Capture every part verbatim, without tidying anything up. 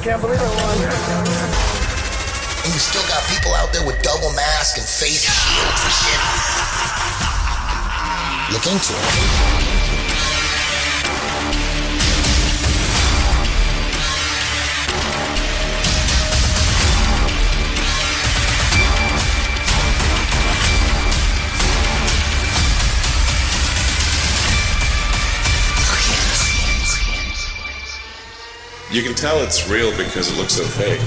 can't believe I won. And you still got people out there with double masks and face shields and shit. Look into it. You can tell it's real because it looks so fake.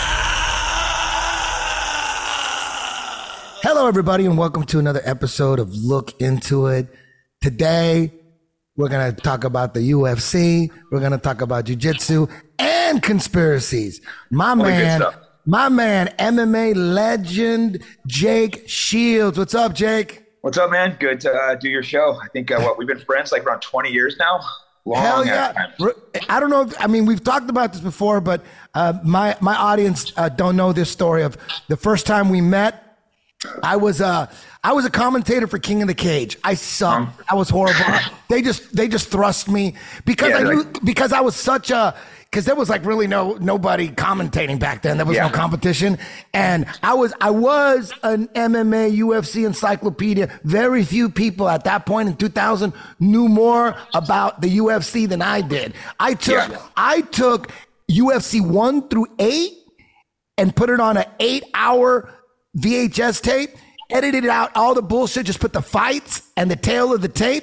Hello, everybody, and welcome to another episode of Look Into It. Today, we're going to talk about the U F C. We're going to talk about jiu-jitsu and conspiracies. My man, my man, M M A legend, Jake Shields. What's up, Jake? What's up, man? Good to uh, do your show. I think, uh, what, we've been friends like around twenty years now? Long Hell yeah. I don't know. If, I mean, we've talked about this before, but uh, my, my audience uh, don't know this story of the first time we met. I was uh, I was a commentator for King of the Cage. I sucked. I was horrible. they just they just thrust me because yeah, I knew like, because I was such a because there was like really no nobody commentating back then. There was yeah. no competition, and I was I was an M M A U F C encyclopedia. Very few people at that point in two thousand knew more about the U F C than I did. I took yeah. I took U F C one through eight and put it on an eight hour V H S tape, edited it out, all the bullshit, just put the fights and the tail of the tape,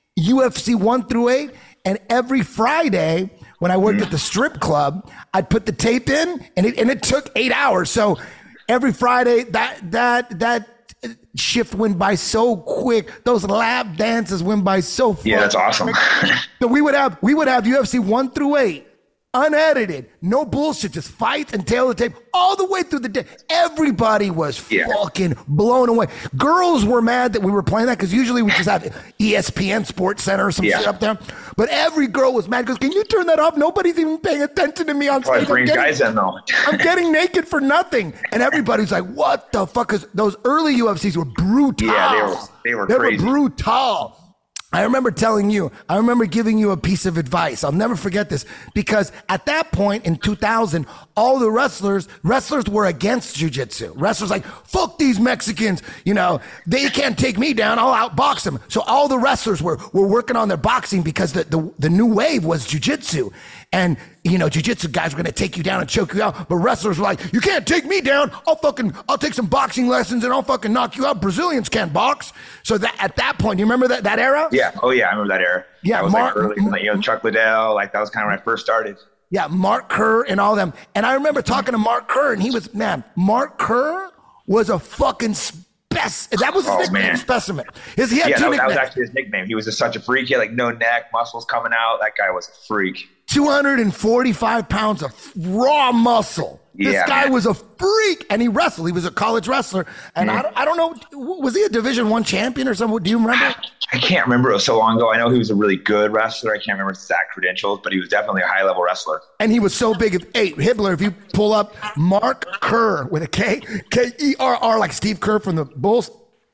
U F C one through eight, and every Friday when I worked mm. at the strip club, I'd put the tape in, and it and it took eight hours. So every Friday, that that that shift went by so quick. Those lap dances went by so fast. Yeah, that's awesome. So we would have we would have U F C one through eight. Unedited, no bullshit, just fights and tail of the tape all the way through the day. Everybody was yeah. fucking blown away. Girls were mad that we were playing that because usually we just have E S P N Sports Center or some yeah. shit up there. But every girl was mad because, can you turn that off? Nobody's even paying attention to me on stage. Bring guys in though. I'm getting naked for nothing. And everybody's like, what the fuck? Because those early U F Cs were brutal. Yeah, they were, they were they crazy. They were brutal. I remember telling you, I remember giving you a piece of advice. I'll never forget this because at that point in two thousand, all the wrestlers, wrestlers were against jiu-jitsu. Wrestlers like, fuck these Mexicans. You know, they can't take me down. I'll outbox them. So all the wrestlers were, were working on their boxing because the, the, the new wave was jiu-jitsu. And, you know, jiu-jitsu guys were going to take you down and choke you out. But wrestlers were like, you can't take me down. I'll fucking, I'll take some boxing lessons and I'll fucking knock you out. Brazilians can't box. So that at that point, you remember that, that era? Yeah. Oh yeah. I remember that era. Yeah. That was Mark, like early, like, you know, Chuck Liddell, like that was kind of when I first started. Yeah. Mark Kerr and all them. And I remember talking to Mark Kerr and he was, man, Mark Kerr was a fucking spec. That was his oh, nickname, man. Specimen. His, he had yeah, two that, nicknames. that was actually his nickname. He was just such a freak. He had like no neck, muscles coming out. That guy was a freak. two hundred forty-five pounds of raw muscle. This yeah, guy man. was a freak, and he wrestled. He was a college wrestler, and mm. I, don't, I don't know, was he a Division One champion or something? Do you remember? I can't remember. It was so long ago. I know he was a really good wrestler. I can't remember his exact credentials, but he was definitely a high-level wrestler. And he was so big. If, hey, Hibbler, if you pull up Mark Kerr with a K, K E R R, like Steve Kerr from the Bulls,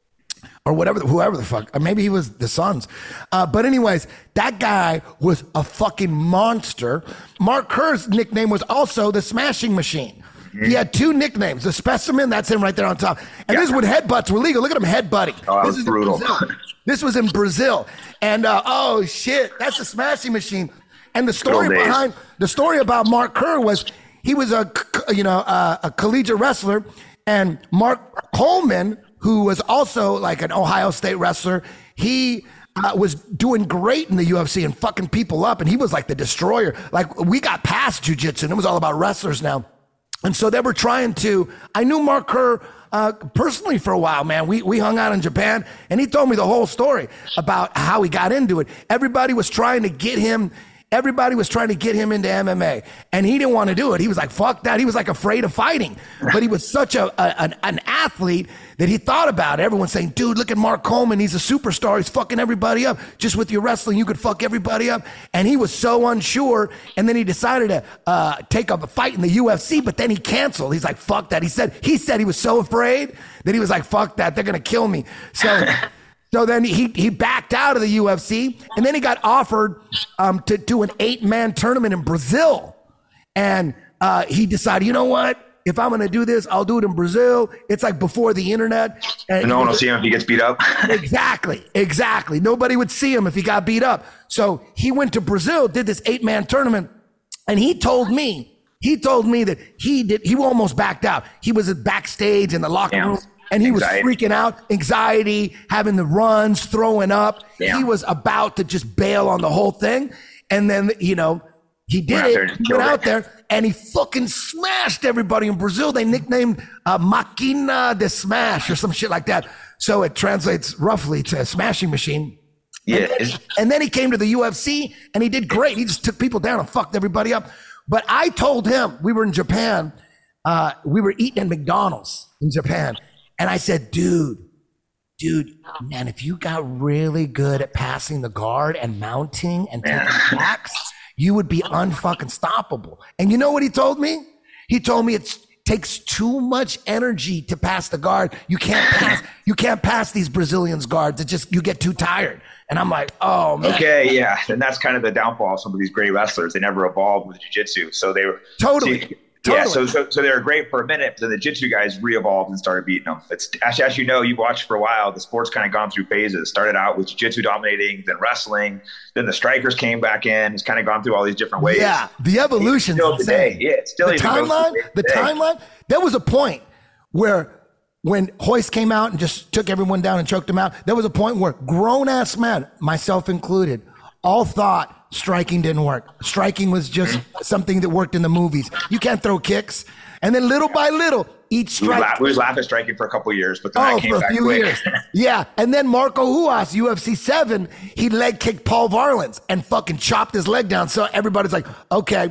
or whatever, whoever the fuck, or maybe he was the Suns. Uh, but anyways, that guy was a fucking monster. Mark Kerr's nickname was also the Smashing Machine. Mm-hmm. He had two nicknames. The Specimen, that's him right there on top. And yeah. this is when headbutts were legal. Look at him headbutting. Oh, that this was brutal. This was in Brazil. And uh, oh shit, that's the Smashing Machine. And the story behind, the story about Mark Kerr was he was a, you know, a, a collegiate wrestler, and Mark Coleman, who was also like an Ohio State wrestler, he uh, was doing great in the U F C and fucking people up. And he was like the destroyer. Like we got past jiu-jitsu and it was all about wrestlers now. And so they were trying to, I knew Mark Kerr uh, personally for a while, man. We, we hung out in Japan and he told me the whole story about how he got into it. Everybody was trying to get him Everybody was trying to get him into M M A, and he didn't want to do it. He was like, fuck that. He was like afraid of fighting, but he was such a, a an, an athlete that he thought about it. Everyone saying, dude, look at Mark Coleman. He's a superstar. He's fucking everybody up. Just with your wrestling, you could fuck everybody up. And he was so unsure. And then he decided to uh, take up a fight in the U F C, but then he canceled. He's like, fuck that. He said, he said he was so afraid that he was like, fuck that. They're going to kill me. So So then he he backed out of the U F C, and then he got offered um, to do an eight-man tournament in Brazil. And uh, he decided, you know what? If I'm going to do this, I'll do it in Brazil. It's like before the internet. And, and no one will see him if he gets beat up. Exactly. Exactly. Nobody would see him if he got beat up. So he went to Brazil, did this eight man tournament. And he told me, he told me that he did, he almost backed out. He was backstage in the locker Damn. room and he anxiety. was freaking out, anxiety, having the runs, throwing up. Damn. He was about to just bail on the whole thing. And then, you know, he did it, he went out there, and he fucking smashed everybody in Brazil. They nicknamed uh, Máquina de Smash or some shit like that. So it translates roughly to a smashing machine. Yeah. And then, and then he came to the U F C, and he did great. He just took people down and fucked everybody up. But I told him, we were in Japan, uh, we were eating at McDonald's in Japan, and I said, dude, dude, man, if you got really good at passing the guard and mounting and taking backs, you would be unfucking stoppable. And you know what he told me? He told me it takes too much energy to pass the guard. You can't pass, you can't pass these Brazilians guards. It just, you get too tired. And I'm like, oh man. Okay, yeah. And that's kind of the downfall of some of these great wrestlers. They never evolved with jiu-jitsu. So they were totally. See, Totally. Yeah, so, so so they were great for a minute, but then the jiu-jitsu guys re-evolved and started beating them. It's as, as you know, you've watched for a while, the sport's kind of gone through phases. Started out with jiu-jitsu dominating, then wrestling, then the strikers came back in. It's kind of gone through all these different ways. Yeah, the evolution. Still today. Yeah, it's still the timeline. The today. timeline. There was a point where when Royce came out and just took everyone down and choked them out, there was a point where grown-ass men, myself included, all thought striking didn't work. Striking was just mm-hmm. something that worked in the movies. You can't throw kicks. And then little by little, each strike. We, laugh, we was laughing at striking for a couple of years, but then oh, I came for a back few quick. years. Yeah. And then Marco Ruas, U F C seven, he leg kicked Paul Varlins and fucking chopped his leg down. So everybody's like, okay,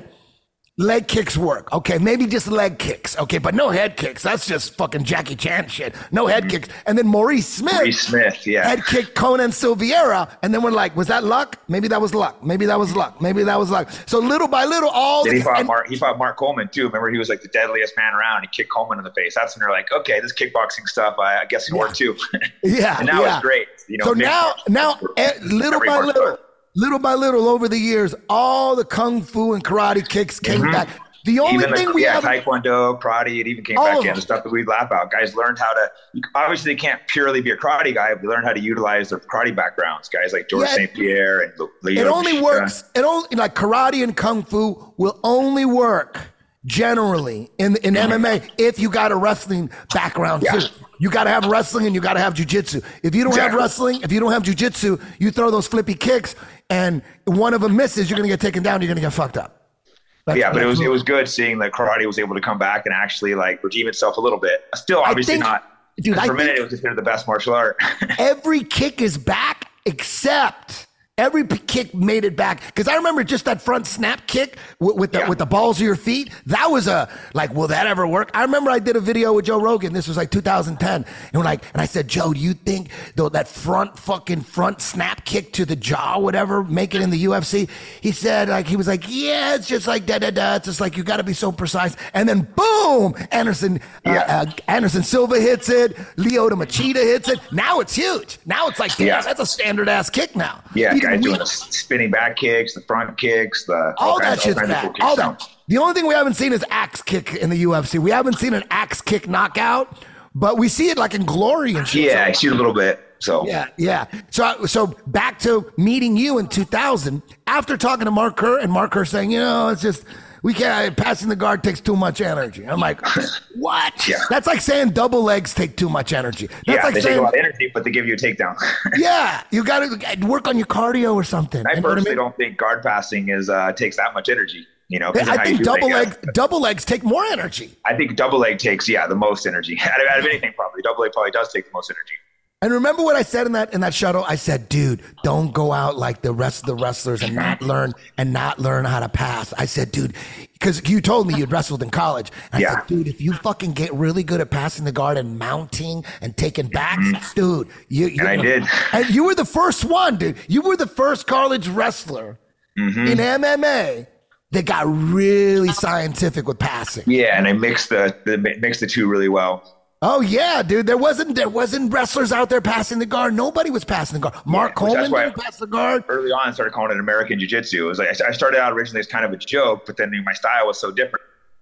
leg kicks work. Okay, maybe just leg kicks. Okay, but no head kicks. That's just fucking Jackie Chan shit. No head mm-hmm. kicks. And then Maurice Smith. Maurice Smith, yeah. Head kicked Conan Silveira. And then we're like, was that luck? Maybe that was luck. Maybe that was luck. Maybe that was luck. So little by little, all then the, he fought and, Mark. He fought Mark Coleman too. Remember, he was like the deadliest man around. He kicked Coleman in the face. That's when they're like, okay, this kickboxing stuff, I, I guess it yeah. worked too. Yeah. And now yeah. it's great. You know. So now, now, eh, little by little, sport. little by little, over the years, all the kung fu and karate kicks came mm-hmm. back. The only even thing the, we yeah, have Taekwondo, karate, it even came back in the stuff that we laugh about. Guys learned how to, obviously they can't purely be a karate guy, but they learn how to utilize their karate backgrounds. Guys like George yeah, Saint Pierre and Leo. It only works, it only, like karate and kung fu will only work generally in, in mm-hmm. M M A if you got a wrestling background yeah. too. You got to have wrestling and you got to have jiu-jitsu. If you don't exactly. have wrestling, if you don't have jiu-jitsu, you throw those flippy kicks and one of them misses, you're going to get taken down, you're going to get fucked up. That's, yeah, but it was it was good seeing that karate was able to come back and actually like redeem itself a little bit. Still, obviously think, not. Dude, for I a minute, it was considered the best martial art. Every kick is back except every p- kick made it back. Because I remember just that front snap kick with, with the yeah. with the balls of your feet. That was a like, will that ever work? I remember I did a video with Joe Rogan. This was like two thousand ten, and we're like, and I said, Joe, do you think though that front fucking front snap kick to the jaw, whatever, make it in the U F C? He said, like, he was like, yeah, it's just like da da da. It's just like you got to be so precise. And then boom, Anderson yeah. uh, uh, Anderson Silva hits it. Lyoto Machida hits it. Now it's huge. Now it's like, damn, yeah. that's a standard ass kick now. Yeah. He, Guys doing the spinning back kicks, the front kicks, the all, all that shit's back. All that. The only thing we haven't seen is axe kick in the U F C. We haven't seen an axe kick knockout, but we see it like in Glory and shit. Yeah, so, I see it a little bit. So yeah, yeah. So so back to meeting you in two thousand. After talking to Mark Kerr and Mark Kerr saying, you know, it's just we can't passing the guard takes too much energy. I'm like, what? Yeah. That's like saying double legs take too much energy. That's yeah, like they saying, take a lot of energy, but they give you a takedown. Yeah, you got to work on your cardio or something. I you personally I mean? don't think guard passing is uh, takes that much energy. You know, I think double legs double legs take more energy. I think double leg takes yeah the most energy out of, out of anything. Probably double leg probably does take the most energy. And remember what I said in that in that shuttle? I said, dude, don't go out like the rest of the wrestlers and not learn and not learn how to pass. I said, dude, because you told me you'd wrestled in college. And yeah. I said, dude, if you fucking get really good at passing the guard and mounting and taking backs, mm-hmm. dude, you, you and I did. And you were the first one, dude. You were the first college wrestler mm-hmm. in M M A that got really scientific with passing. Yeah, and I mixed the, the mixed the two really well. Oh yeah, dude. There wasn't there wasn't wrestlers out there passing the guard. Nobody was passing the guard. Mark yeah, Coleman didn't pass the guard. Early on, I started calling it American Jiu-Jitsu. It was like I started out originally as kind of a joke, but then my style was so different.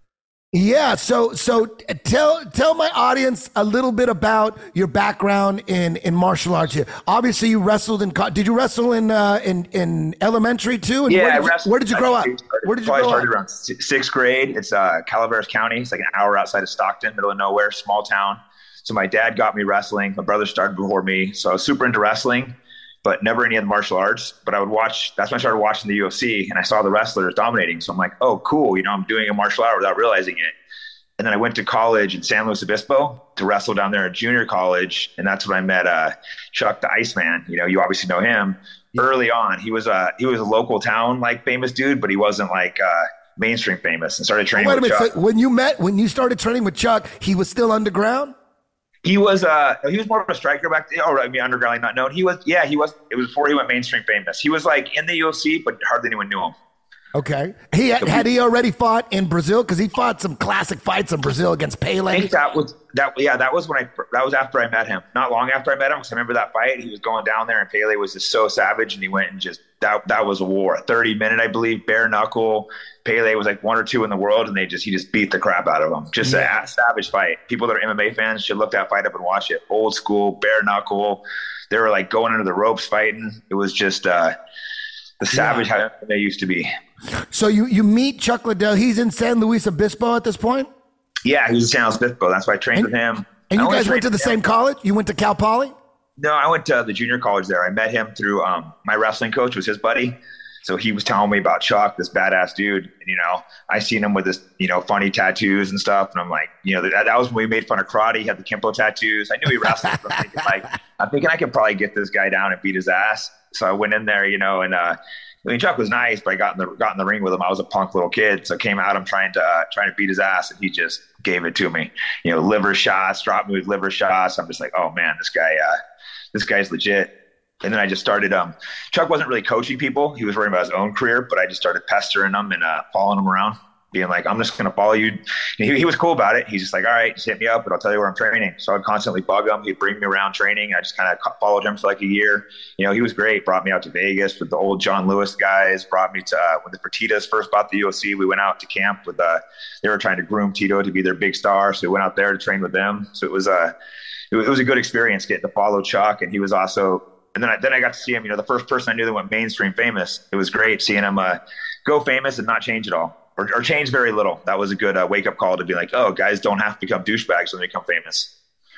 Yeah, so so tell tell my audience a little bit about your background in, in martial arts here. Obviously, you wrestled in. Did you wrestle in uh, in in elementary too? And yeah, where did, I wrestled, you, where did you grow up? Started, Where did you grow grow I started up? around sixth grade. It's uh, Calaveras County. It's like an hour outside of Stockton, middle of nowhere, small town. So my dad got me wrestling. My brother started before me, so I was super into wrestling, but never any of the martial arts. But I would watch. That's when I started watching the U F C, and I saw the wrestlers dominating. So I'm like, oh, cool. You know, I'm doing a martial art without realizing it. And then I went to college in San Luis Obispo to wrestle down there at junior college. And that's when I met uh, Chuck the Iceman. You know, you obviously know him. Yeah. Early on, he was a he was a local town like famous dude, but he wasn't like uh, mainstream famous. And started training. Wait a with minute. Chuck. So when you met, when you started training with Chuck, he was still underground. He was uh he was more of a striker back then. Oh, I mean, underground, not known. He was yeah he was. It was before he went mainstream famous. He was like in the U F C, but hardly anyone knew him. Okay. He had, had he already fought in Brazil? Because he fought some classic fights in Brazil against Pele. I think that was that. Yeah, that was when I. That was after I met him. Not long after I met him, because I remember that fight. He was going down there, and Pele was just so savage, and he went and just that. That was a war. A thirty minute, I believe, bare knuckle. Pele was like one or two in the world, and they just he just beat the crap out of him. Just yeah. a savage fight. People that are M M A fans should look that fight up and watch it. Old school, bare knuckle. They were like going under the ropes fighting. It was just uh, the savage yeah. how they used to be. So you, you meet Chuck Liddell. He's in San Luis Obispo at this point? Yeah, he was in San Luis Obispo. That's why I trained and, with him. And I you guys went to the him. same college? You went to Cal Poly? No, I went to the junior college there. I met him through um, my wrestling coach was his buddy. So he was telling me about Chuck, this badass dude. And, you know, I seen him with this, you know, funny tattoos and stuff. And I'm like, you know, that, that was when we made fun of karate. He had the Kempo tattoos. I knew he wrestled. So I'm thinking, like, I'm thinking I could probably get this guy down and beat his ass. So I went in there, you know, and uh, I mean, Chuck was nice, but I got in the got in the ring with him. I was a punk little kid, so I came out. I'm trying to uh, trying to beat his ass, and he just gave it to me. You know, liver shots, dropped me with liver shots. I'm just like, oh man, this guy, uh, this guy's legit. And then I just started. Um, Chuck wasn't really coaching people; he was worrying about his own career. But I just started pestering him and uh, following him around, being like, I'm just going to follow you. And he, he was cool about it. He's just like, all right, just hit me up, but I'll tell you where I'm training. So I'd constantly bug him. He'd bring me around training. I just kind of followed him for like a year. You know, he was great. Brought me out to Vegas with the old John Lewis guys. Brought me to uh, when the Fertitas first bought the U F C. We went out to camp with. Uh, they were trying to groom Tito to be their big star, so we went out there to train with them. So it was a, uh, it was, it was a good experience getting to follow Chuck, and he was also. And then I, then I got to see him, you know, the first person I knew that went mainstream famous. It was great seeing him uh, go famous and not change at all or, or change very little. That was a good uh, wake up call to be like, oh, guys don't have to become douchebags when they become famous.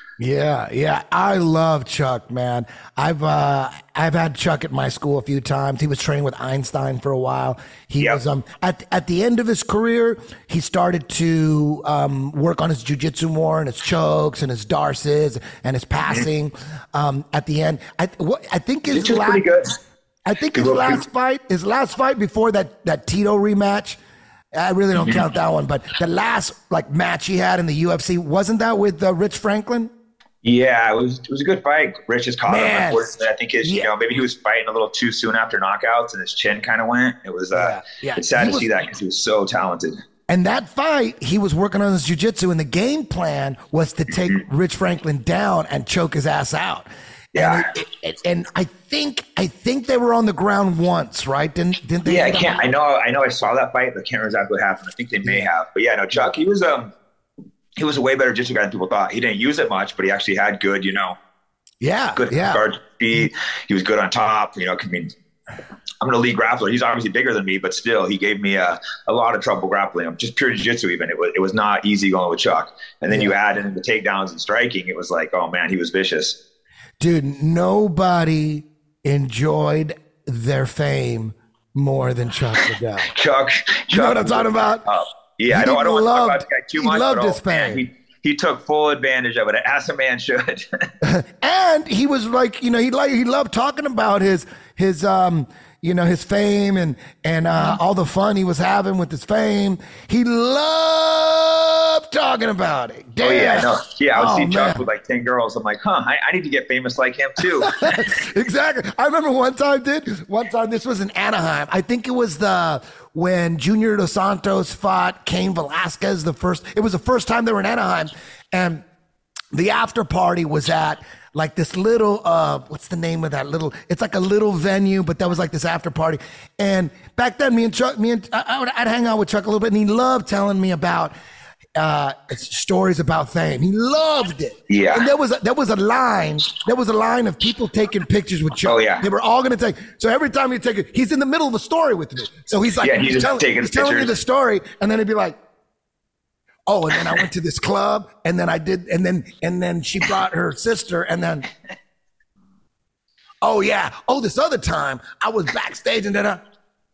Yeah, yeah. I love Chuck, man. I've uh, I've had Chuck at my school a few times. He was training with Einstein for a while. He yep. was um at at the end of his career, he started to um, work on his jiu-jitsu more and his chokes and his darces and his passing. Mm-hmm. Um, at the end, I what, I think his last, pretty good. I think his last fight, his last fight before that that Tito rematch. I really don't mm-hmm. count that one, but the last like match he had in the U F C, wasn't that with uh, Rich Franklin? Yeah, it was it was a good fight. Rich just caught Man. him. Unfortunately, I think his yeah. you know maybe he was fighting a little too soon after knockouts and his chin kind of went. It was uh, yeah. Yeah. it's sad he to was, see that because he was so talented. And that fight, he was working on his jiu-jitsu, and the game plan was to take mm-hmm. Rich Franklin down and choke his ass out. Yeah, and, it, it, and I think I think they were on the ground once, right? Didn't didn't they? Yeah, I can't. I know. I know. I saw that fight, but I can't remember exactly what happened. I think they may have, but yeah, no. Chuck, he was um. He was a way better jiu-jitsu guy than people thought. He didn't use it much, but he actually had good, you know, yeah, good yeah. guard speed. He was good on top. You know, I mean, I'm an elite grappler. He's obviously bigger than me, but still, he gave me a, a lot of trouble grappling him. Just pure jiu-jitsu, even it was it was not easy going with Chuck. And then yeah. you add in the takedowns and striking. It was like, oh man, he was vicious. Dude, nobody enjoyed their fame more than Chuck Liddell. Chuck, Chuck, you know what I'm talking about? Uh, Yeah, he I don't, I don't loved, want to talk about this guy too much. He loved but his oh, fame. Man, he, he took full advantage of it, as a man should. And he was like, you know, he like he loved talking about his his um you know his fame and and uh, all the fun he was having with his fame. He loved talking about it. Damn. Oh yeah, I know. Yeah, I would oh, see man. Chuck with like ten girls. I'm like, huh, I, I need to get famous like him too. Exactly. I remember one time, dude. One time, this was in Anaheim. I think it was the. When Junior Dos Santos fought Cain Velasquez, the first, it was the first time they were in Anaheim, and the after party was at like this little, uh, what's the name of that little? It's like a little venue, but that was like this after party. And back then, me and Chuck, me and I, I would, I'd hang out with Chuck a little bit, and he loved telling me about uh, stories about fame. He loved it. Yeah. And there was a, there was a line. There was a line of people taking pictures with Chuck. Oh, yeah. They were all going to take. So every time you take it, he's in the middle of the story with me. So he's like, yeah, he's, he's, just telling, he's telling me the story, and then he'd be like, "Oh, and then I went to this club, and then I did, and then and then she brought her sister, and then." Oh yeah. Oh, this other time I was backstage and then I,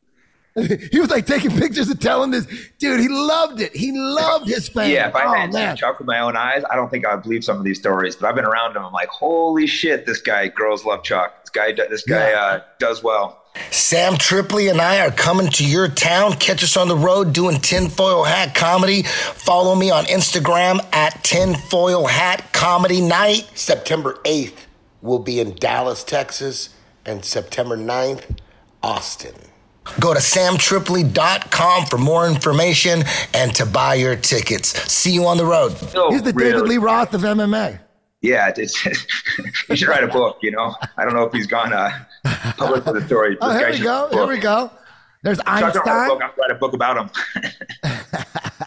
he was like taking pictures and telling this dude. He loved it. He loved his fame. Yeah, if I oh, hadn't seen Chuck with my own eyes, I don't think I would believe some of these stories. But I've been around him. I'm like, holy shit, this guy, girls love Chuck. This guy, this guy Yeah. uh, does well. Sam Tripoli and I are coming to your town. Catch us on the road doing Tinfoil Hat Comedy. Follow me on Instagram at Tinfoil Hat Comedy Night. September eighth. We'll be in Dallas, Texas, and September ninth, Austin. Go to sam tripoli dot com for more information and to buy your tickets. See you on the road. Still He's the really- David Lee Roth of M M A. Yeah, it's, he should write a book, you know. I don't know if he's gone uh, public with the story. Oh, This here guy we should go. write a Here book. we go. There's Chuck, don't write a Einstein. book. I'll write a book about him.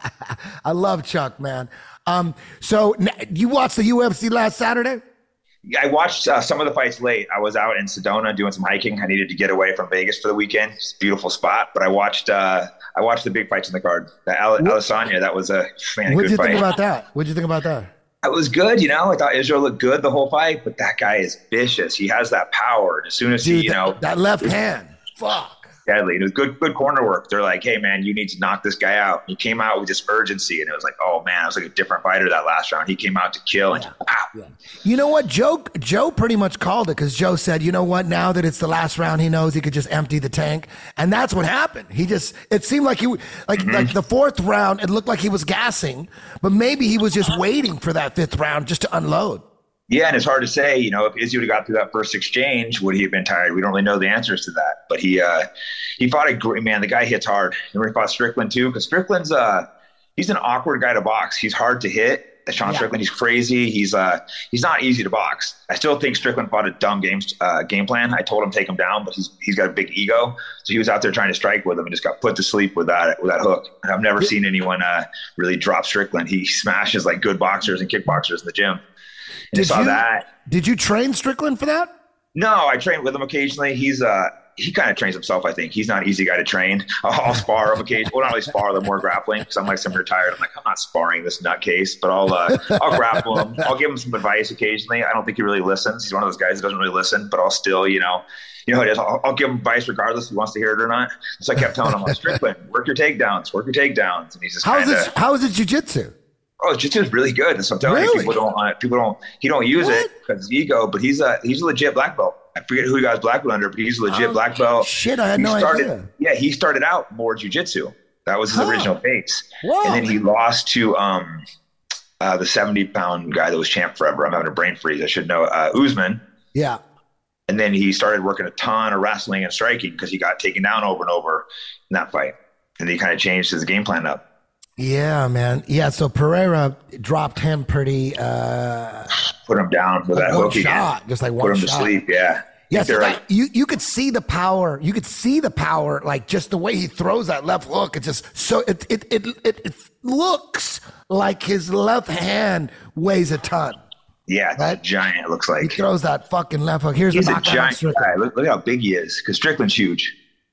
I love Chuck, man. Um, so n- you watched the U F C last Saturday? Yeah, I watched uh, some of the fights late. I was out in Sedona doing some hiking. I needed to get away from Vegas for the weekend. It's a beautiful spot. But I watched uh, I watched the big fights in the card. The Al- Adesanya, that was a man, a What good did you fight. think about that? What did you think about that? It was good, you know. I thought Israel looked good the whole fight, but that guy is vicious. He has that power. And as soon as Dude, he, you that, know, that left hand. Fuck. deadly. It was good, good corner work. They're like, "Hey, man, you need to knock this guy out." He came out with this urgency, and it was like, "Oh man, it was like a different fighter that last round." He came out to kill, and pow. You know what? Joe Joe pretty much called it because Joe said, you know what? Now that it's the last round, he knows he could just empty the tank, and that's what happened. He just it seemed like he like Mm-hmm. like the fourth round, it looked like he was gassing, but maybe he was just waiting for that fifth round just to unload. Yeah, and it's hard to say, you know, if Izzy would have got through that first exchange, would he have been tired? We don't really know the answers to that. But he uh, he fought a great man. The guy hits hard. Remember he fought Strickland too? Because Strickland's uh he's an awkward guy to box. He's hard to hit. Sean Yeah. Strickland, he's crazy. He's uh he's not easy to box. I still think Strickland fought a dumb game uh, game plan. I told him take him down, but he's he's got a big ego. So he was out there trying to strike with him and just got put to sleep with that with that hook. And I've never seen anyone uh, really drop Strickland. He smashes like good boxers and kickboxers in the gym. And I Did saw you that. did you train Strickland for that? No, I train with him occasionally. He's uh he kind of trains himself. I think he's not an easy guy to train. I'll, I'll spar him occasionally. Well, not really spar, but more grappling because I'm like some retired. I'm like I'm not sparring this nutcase, but I'll uh, I'll grapple him. I'll give him some advice occasionally. I don't think he really listens. He's one of those guys that doesn't really listen, but I'll still, you know, you know how it is. I'll, I'll give him advice regardless if he wants to hear it or not. So I kept telling him, like, Strickland, work your takedowns, work your takedowns, and he's just How's kind it of. how is it jiu-jitsu? Oh, jiu-jitsu is really good. That's what I'm telling Really? you. People don't want it. People don't. He don't use What? it because ego. But he's a he's a legit black belt. I forget who he got his black belt under, but he's a legit Oh, black belt. shit, I had He no started, idea. Yeah, he started out more jiu-jitsu. That was his Huh. original base, Whoa. and then he lost to um uh, the seventy pound guy that was champ forever. I'm having a brain freeze. I should know. Uh, Usman. Yeah. And then he started working a ton of wrestling and striking because he got taken down over and over in that fight. And he kind of changed his game plan up. Yeah, man. Yeah, so Pereira dropped him pretty uh Put him down with that one hook shot, again. just like Put one him to shot. sleep. Yeah. Yeah, They're so like, that, you you could see the power. You could see the power, like just the way he throws that left hook. It's just so it it it it, it looks like his left hand weighs a ton. yeah, it's Right? a giant. It looks He like throws that fucking left hook. Here's he's the a knockout on giant Strickland. guy. Look, look how big he is. Because Strickland's huge.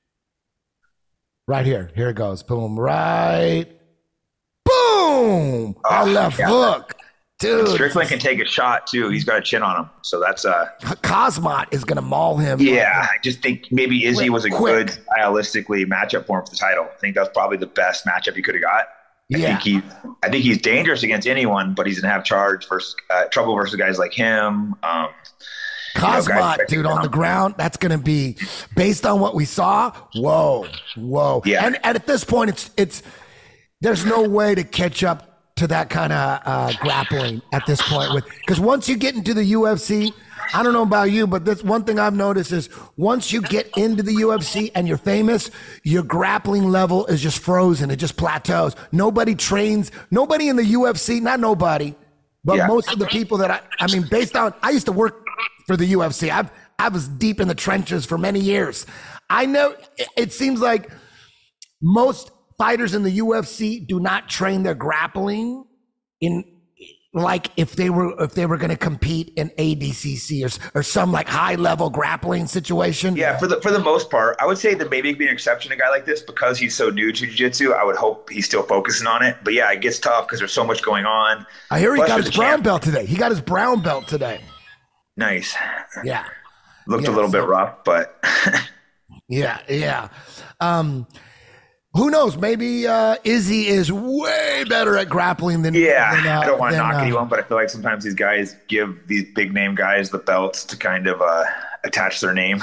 Right here. Here it goes. Boom. Right. Boom. That Oh, left yeah. hook. Dude. Strickland can take a shot too. He's got a chin on him, so that's uh. Cosmot is gonna maul him. Yeah, I just think maybe Izzy Quick, was a quick. good stylistically matchup for him for the title. I think that's probably the best matchup he could have got. I Yeah. think he, I think he's dangerous against anyone, but he's gonna have charge versus uh, trouble versus guys like him. Um, Cosmot, you know, guys- dude, on the ground, that's going to be based on what we saw. Whoa, whoa. Yeah. And, and at this point, it's, it's, there's no way to catch up to that kind of uh, grappling at this point with, because once you get into the U F C, I don't know about you, but this one thing I've noticed is once you get into the U F C and you're famous, your grappling level is just frozen. It just plateaus. Nobody trains, nobody in the U F C, not nobody, but Yeah. most of the people that I, I mean, based on, I used to work for the U F C. I've, I was deep in the trenches for many years. I know it, it seems like most fighters in the U F C do not train their grappling in like if they were if they were going to compete in A D C C or, or some like high level grappling situation? Yeah, for the for the most part, I would say that maybe being an exception to a guy like this because he's so new to jiu-jitsu. I would hope he's still focusing on it. But yeah, it gets tough because there's so much going on. I hear he Plus got you're his the brown champ. belt today. He got his brown belt today. Nice. Yeah. Looked Yeah, a little so- bit rough, but Yeah, yeah. Um, who knows? Maybe uh, Izzy is way better at grappling than. yeah, than, uh, I don't want to than, knock uh, anyone, but I feel like sometimes these guys give these big name guys the belts to kind of uh, attach their name.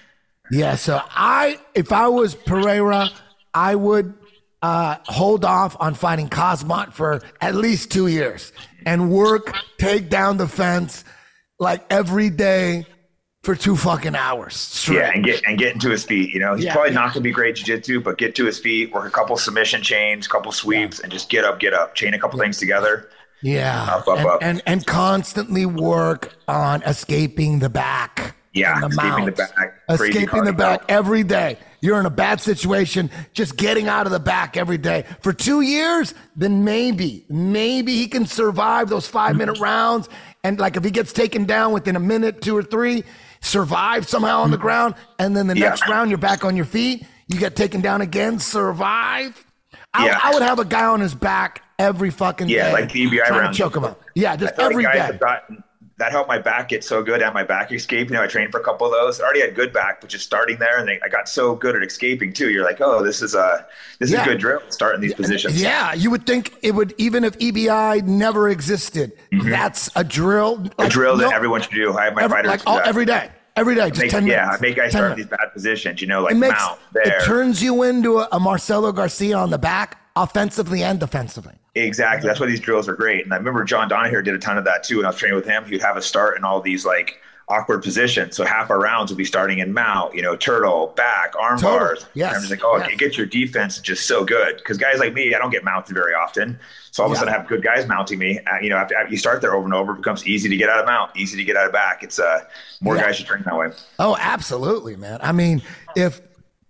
Yeah, so I, if I was Pereira, I would uh, hold off on fighting Cosmot for at least two years and work, take down the fence like every day for two fucking hours straight. Yeah, and get and get into his feet. You know, he's Yeah. probably not going to be great jiu-jitsu, but get to his feet, work a couple submission chains, couple sweeps, and just get up, get up, chain a couple things together. Yeah, Up, up, and, up. and and constantly work on escaping the back. Yeah, and the escaping the mounts. back, crazy escaping the cardio. back every day. You're in a bad situation, just getting out of the back every day for two years. Then maybe, maybe he can survive those five minute rounds. And like if he gets taken down within a minute, two or three, survive somehow on the ground, and then the Yeah. next round you're back on your feet. You get taken down again, survive. I, Yeah. I would have a guy on his back every fucking Yeah, day. like the E B I trying rounds. to choke him out. Yeah, I just feel like every guys day. have gotten, that helped my back get so good at my back escape. You know, I trained for a couple of those. I already had good back, but just starting there, and they, I got so good at escaping too. You're like, oh, this is a this Yeah. is a good drill. Starting these positions. Yeah, you would think it would, even if E B I never existed, that's a drill. A like, drill that no- everyone should do. I have my every, fighters like do all, that. every day, every day, just Make- ten yeah, minutes. I make guys ten start in minutes. these bad positions. You know, like It makes mount there. it turns you into a, a Marcelo Garcia on the back, offensively and defensively. Exactly. That's why these drills are great. And I remember John Donahere did a ton of that too. And I was training with him. He would have us start in all these like awkward positions. So half our rounds would be starting in mount, you know, turtle, back, arm Totally. bars. Yes. And I'm just like, oh, Yes. okay, get your defense just so good. Because guys like me, I don't get mounted very often. So all of a Yeah. sudden I have good guys mounting me. Uh, you know, after, after you start there over and over, it becomes easy to get out of mount, easy to get out of back. It's uh, more Yeah. guys should train that way. Oh, absolutely, man. I mean, if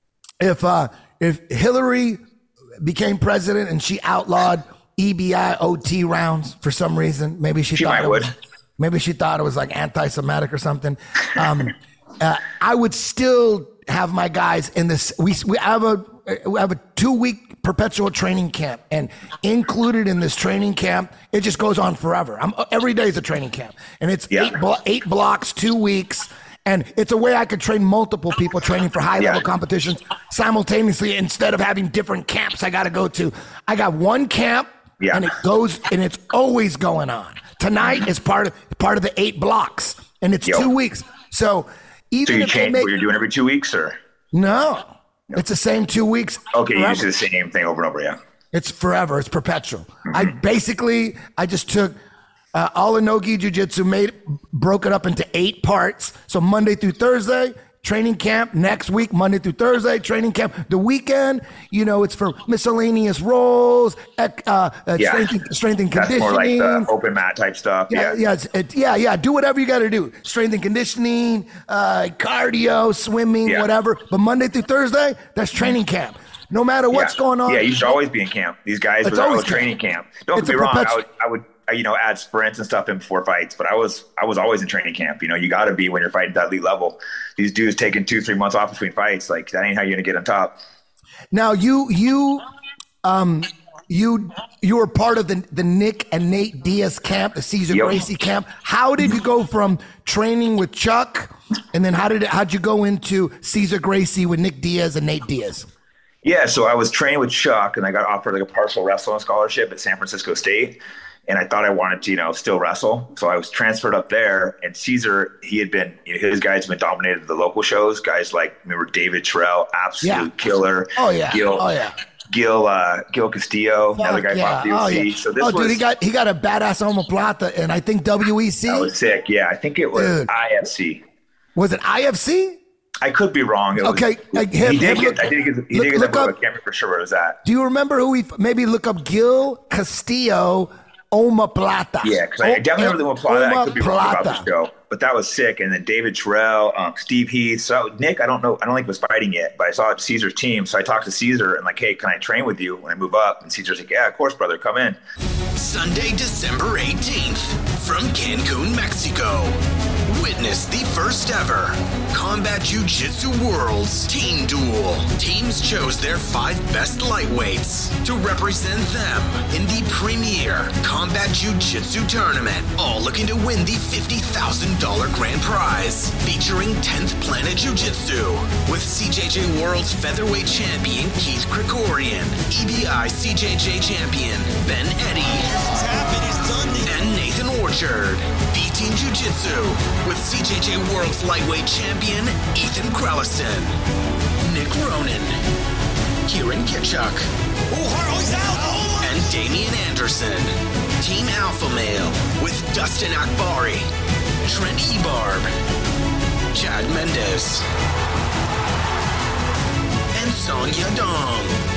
if uh if Hillary became president and she outlawed E B I O T rounds for some reason, maybe she, She thought might it was, would. maybe she thought it was like anti-Semitic or something. Um, uh, I would still have my guys in this. We we have a we have a two week perpetual training camp, and included in this training camp, it just goes on forever. I'm every day is a training camp, and it's Yeah. eight blo- eight blocks, two weeks. And it's a way I could train multiple people training for high level Yeah. competitions simultaneously instead of having different camps I got to go to. I got one camp Yeah. and it goes and it's always going on. Tonight is part of part of the eight blocks and it's Yo. two weeks. So even So you if they change make, what you're doing every two weeks or? no, it's the same two weeks. Okay, you forever. just do the same thing over and over, yeah. It's forever. It's perpetual. Mm-hmm. I basically, I just took uh, all the no-gi jiu-jitsu, made, broke it up into eight parts. So Monday through Thursday, training camp. Next week, Monday through Thursday, training camp. The weekend, you know, it's for miscellaneous roles, ec- uh, uh, Yeah. strength, and, strength and That's conditioning. more like the open mat type stuff. Yeah, Yeah. yeah, it's, it, yeah, yeah. Do whatever you got to do. Strength and conditioning, uh, cardio, swimming, Yeah. whatever. But Monday through Thursday, that's training camp. No matter what's Yeah. going on. Yeah, you should always be in camp. These guys It's were always always training camp. Don't It's get me a wrong. I perpetu- would, I would, uh, you know, add sprints and stuff in before fights, but I was, I was always in training camp. You know, you got to be when you're fighting at that elite level. These dudes taking two, three months off between fights, like that ain't how you're gonna get on top. Now you you um you you were part of the the Nick and Nate Diaz camp, the Caesar Yep. Gracie camp. How did you go from training with Chuck, and then how did it, how'd you go into Caesar Gracie with Nick Diaz and Nate Diaz? Yeah, so I was training with Chuck, and I got offered like a partial wrestling scholarship at San Francisco State, and I thought I wanted to, you know, still wrestle. So I was transferred up there, and Caesar, he had been, you know, his guys have been dominated the local shows. Guys like, remember David Terrell, absolute Yeah. killer. Oh yeah, Gil, oh yeah. Gil, uh, Gil Castillo, another guy Fuck, yeah. fought the U F C. Oh, yeah. So this oh, was, dude, he got he got a badass omoplata, and I think W E C that was sick. Yeah, I think it was Dude. I F C. was it I F C? I could be wrong. It was, Okay, like him- he did him get. look- I did get. He look- did get look that. up- I can't remember for sure where it was at. Do you remember who we maybe look up Gil Castillo Omoplata. Yeah, because I definitely really want to apply that. I could be wrong about the show, but that was sick. And then David Terrell, um, Steve Heath. So Nick, I don't know. I don't think was fighting yet, but I saw Caesar's team. So I talked to Caesar and like, hey, can I train with you when I move up? And Caesar's like, yeah, of course, brother, come in. Sunday, December eighteenth, from Cancun, Mexico. Witness the first ever Combat Jiu-Jitsu Worlds Team Duel. Teams chose their five best lightweights to represent them in the premier Combat Jiu-Jitsu tournament, all looking to win the fifty thousand dollars grand prize, featuring tenth Planet Jiu-Jitsu, with C J J World's featherweight champion Keith Krikorian, E B I C J J champion Ben Eddy, and Nathan Orchard. B-Team Jiu-Jitsu with C J J World's lightweight champion Ethan Krellison, Nick Ronan, Kieran Kitchuk, and Damian Anderson. Team Alpha Male with Dustin Akbari, Trent Ebarb, Chad Mendes, and Song Yadong.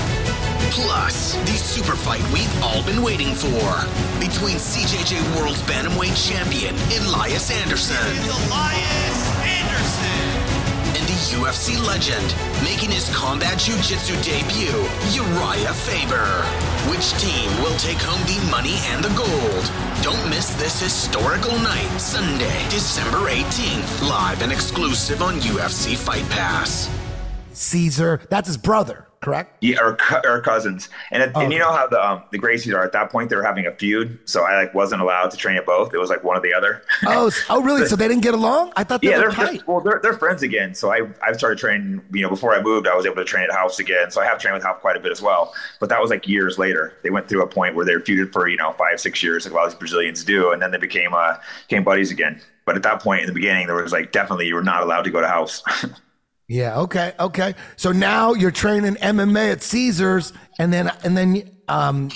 Plus, the super fight we've all been waiting for between C J J World's Bantamweight champion Elias Anderson, Elias Anderson, and the U F C legend making his Combat Jiu-Jitsu debut, Uriah Faber. Which team will take home the money and the gold? Don't miss this historical night, Sunday, December eighteenth, live and exclusive on U F C Fight Pass. Caesar, that's his brother, correct? Yeah, or, or cousins. And it, oh, and you know how the um, the Gracies are at that point, they were having a feud, so I like wasn't allowed to train at both. It was like one or the other. Oh, oh really? But, so they didn't get along? I thought they yeah, were they're, tight. They're, well, they're they're friends again. So I I started training. You know, before I moved, I was able to train at House again. So I have trained with House quite a bit as well. But that was like years later. They went through a point where they were feuded for you know five six years, like a lot of these Brazilians do, and then they became uh became buddies again. But at that point in the beginning, there was like definitely you were not allowed to go to House. Yeah. Okay. Okay. So now you're training M M A at Caesars, and then and then um,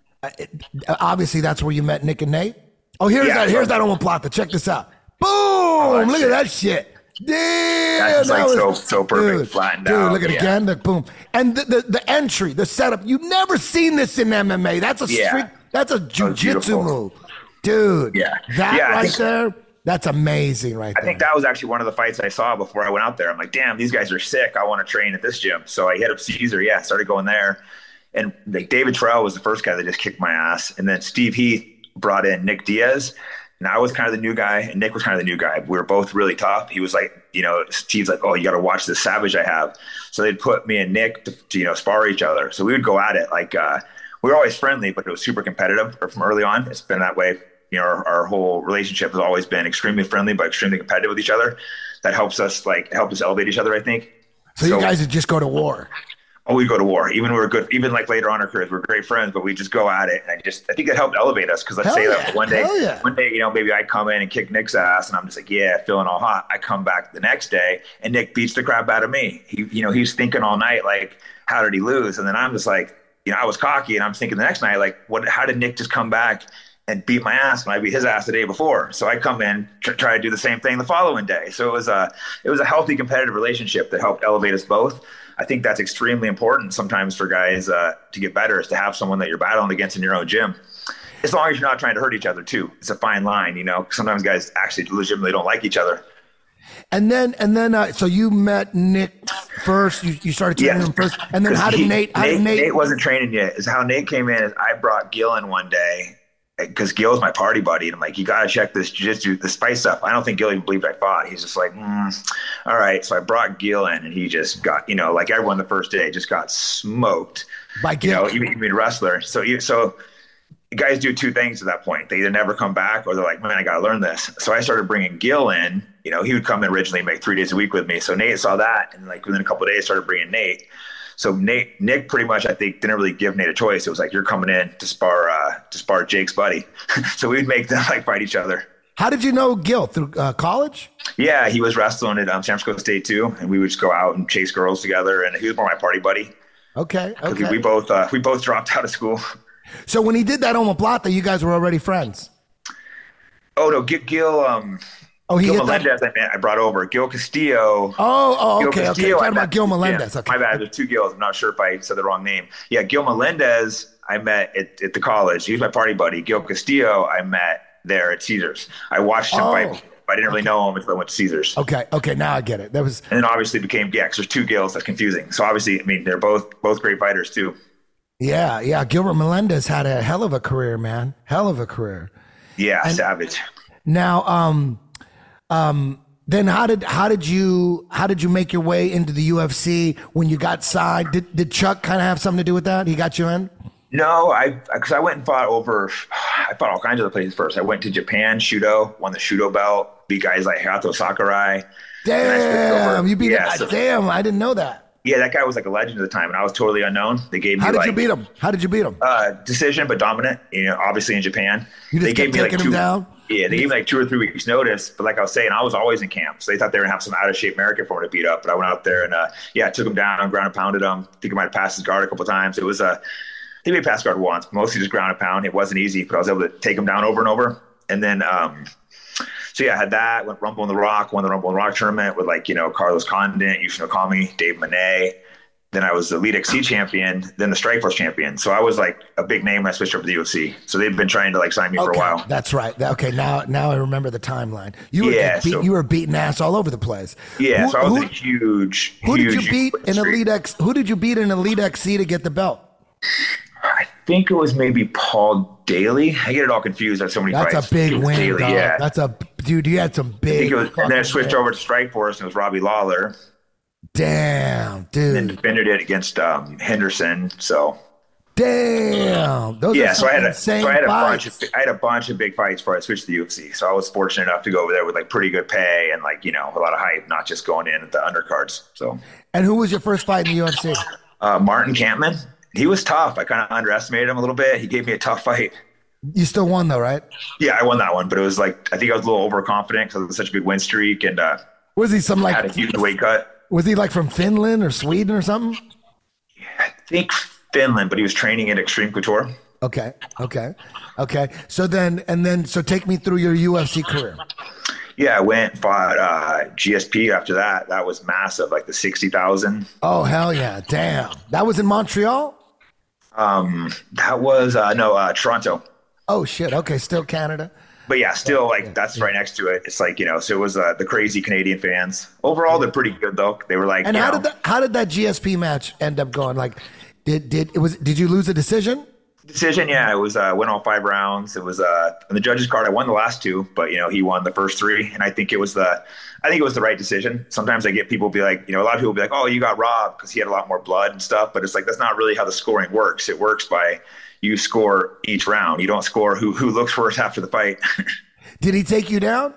obviously that's where you met Nick and Nate. Oh, here's yeah, that. Here's that omoplata. Check this out. Boom! Oh, look shit. at that shit. Damn, that's that like was, so so perfect, dude, flattened dude, out. Look at it yeah. again. Look, boom. And the, the the entry, the setup. You've never seen this in M M A. That's a yeah. street. That's a jiu-jitsu move, dude. Yeah. That yeah, right think- there. That's amazing right I there. think that was actually one of the fights I saw before I went out there. I'm like, damn, these guys are sick. I want to train at this gym. So I hit up Caesar. Yeah, started going there. And like David Terrell was the first guy that just kicked my ass. And then Steve Heath brought in Nick Diaz. And I was kind of the new guy, and Nick was kind of the new guy. We were both really tough. He was like, you know, Steve's like, oh, you got to watch this savage I have. So they'd put me and Nick to, to you know, spar each other. So we would go at it. Like uh, we were always friendly, but it was super competitive from early on. It's been that way. You know, our, our whole relationship has always been extremely friendly, but extremely competitive with each other. That helps us, like, help us elevate each other, I think. So, so you guys would just go to war? Oh, we go to war. Even we were good. Even like later on in our careers, we're great friends, but we just go at it. And I just, I think it helped elevate us because let's Hell say yeah. that one day, yeah. one day, you know, maybe I come in and kick Nick's ass, and I'm just like, yeah, feeling all hot. I come back the next day, and Nick beats the crap out of me. He, you know, he's thinking all night like, how did he lose? And then I'm just like, you know, I was cocky, and I'm thinking the next night, like, what? How did Nick just come back and beat my ass when I beat his ass the day before? So I come in, tr- try to do the same thing the following day. So it was a, it was a healthy competitive relationship that helped elevate us both. I think that's extremely important sometimes for guys uh, to get better, is to have someone that you're battling against in your own gym. As long as you're not trying to hurt each other too. It's a fine line, you know. Sometimes guys actually legitimately don't like each other. And then, and then, uh, so you met Nick first. You, you started training yeah. him first, and then how did he, Nate? How Nate, did Nate? Nate wasn't training yet. Is how Nate came in. Is I brought Gil in one day because Gil's my party buddy, and I'm like, you got to check this jiu-jitsu, this fight stuff. I don't think Gil even believed I fought. He's just like, mm, all right. So I brought Gil in, and he just got, you know, like everyone the first day, just got smoked by Gil. You know, even, even wrestler. So you, so. Guys do two things at that point. They either never come back, or they're like, man, I got to learn this. So I started bringing Gil in. You know, he would come in originally and make three days a week with me. So Nate saw that, and like within a couple of days started bringing Nate. So Nate, Nick pretty much, I think, didn't really give Nate a choice. It was like, you're coming in to spar, uh, to spar Jake's buddy. So we'd make them like fight each other. How did you know Gil? Through uh, college? Yeah, he was wrestling at um, San Francisco State too. And we would just go out and chase girls together. And he was more my party buddy. Okay. Okay. We, we both, uh, we both dropped out of school. So when he did that omoplata, you guys were already friends? Oh, no, Gil, um, Oh, he Gil hit Melendez, that? I, meant, I brought over. Gil Castillo. Oh, oh, Gil okay, Castillo, okay. I Talking about met- Gil Melendez. yeah, Okay. My bad. There's two Gils. I'm not sure if I said the wrong name. Yeah, Gil Melendez, I met at, at the college. He was my party buddy. Gil Castillo, I met there at Caesars. I watched him Oh, fight. I didn't really know him until I went to Caesars. Okay, okay. Now I get it. That was. And then obviously became, yeah, because there's two Gils. That's confusing. So obviously, I mean, they're both both great fighters too. Yeah, yeah. Gilbert Melendez had a hell of a career, man. Hell of a career. Yeah, And- savage. Now, um, um, then how did how did you how did you make your way into the U F C when you got signed? Did did Chuck kind of have something to do with that? He got you in? No, I because I went and fought over. I fought all kinds of other places first. I went to Japan, Shudo, won the Shudo belt, beat guys like Hayato Sakurai. Damn, you beat yeah, him. so- Damn, I didn't know that. Yeah, that guy was like a legend at the time, and I was totally unknown. They gave me How did like you beat him? How did you beat him? uh, decision, but dominant. You know, obviously in Japan, You just they gave kept me like taking two. him down? Yeah, they gave me like two or three weeks notice. But like I was saying, I was always in camp, so they thought they were gonna have some out of shape American for me to beat up. But I went out there and uh, yeah, I took him down, ground and pounded him. I think I might have passed his guard a couple times. It was a, uh, he made pass guard once, mostly just ground and pound. It wasn't easy, but I was able to take him down over and over. And then, um, so yeah, I had that. Went Rumble in the Rock, won the Rumble in the Rock tournament with like you know Carlos Condit, Yushin Okami, Dave Monet. Then I was the Elite X C champion, then the Strikeforce champion. So I was like a big name when I switched over to the U F C. So they've been trying to like sign me for a Okay, while. that's right. Okay, now now I remember the timeline. You were Yeah, beat, so- you were beating ass all over the place. Yeah, Who- so I was who, a huge, who huge. did you beat in streak. Elite X? Who did you beat in Elite X C to get the belt? I think it was maybe Paul Daly. I get it all confused. There's so many That's fights. a big It was win, Daly, dog. yeah. That's a dude. You had some I think big. it was, and then I fucking switched wins. over to Strikeforce and it was Robbie Lawler. Damn, And then dude. defended it against um, Henderson. So Damn. Those yeah, are so some I had a, insane so I had a fights. bunch of, I had a bunch of big fights before I switched to the U F C. So I was fortunate enough to go over there with like pretty good pay and like you know a lot of hype, not just going in at the undercards. So And who was your first fight in the U F C? uh, Martin Campman, he was tough. I kind of underestimated him a little bit. He gave me a tough fight. You still won though, right? Yeah, I won that one, but it was like I think I was a little overconfident because it was such a big win streak and uh, Was he some had a like? huge weight cut. Was he like from Finland or Sweden or something? I think Finland, but he was training at Extreme Couture. Okay, okay, okay. So then, and then, so take me through your U F C career. Yeah, I went and fought uh, G S P after that. That was massive, like the sixty thousand. Oh hell yeah! Damn, that was in Montreal. Um, that was uh, no uh, Toronto. Oh shit. Okay, still Canada. But yeah, still like that's right next to it. It's like you know, so it was uh, the crazy Canadian fans. Overall, they're pretty good though. They were like, And you how know, did that? How did that G S P match end up going? Like, did did it was? Did you lose a decision? decision. Yeah, it was uh, went all five rounds. It was uh, on the judges' card. I won the last two, but you know he won the first three, and I think it was the, I think it was the right decision. Sometimes I get people be like, you know, a lot of people be like, oh, you got robbed because he had a lot more blood and stuff, but it's like that's not really how the scoring works. It works by you score each round. You don't score who who looks worse after the fight. Did he take you down?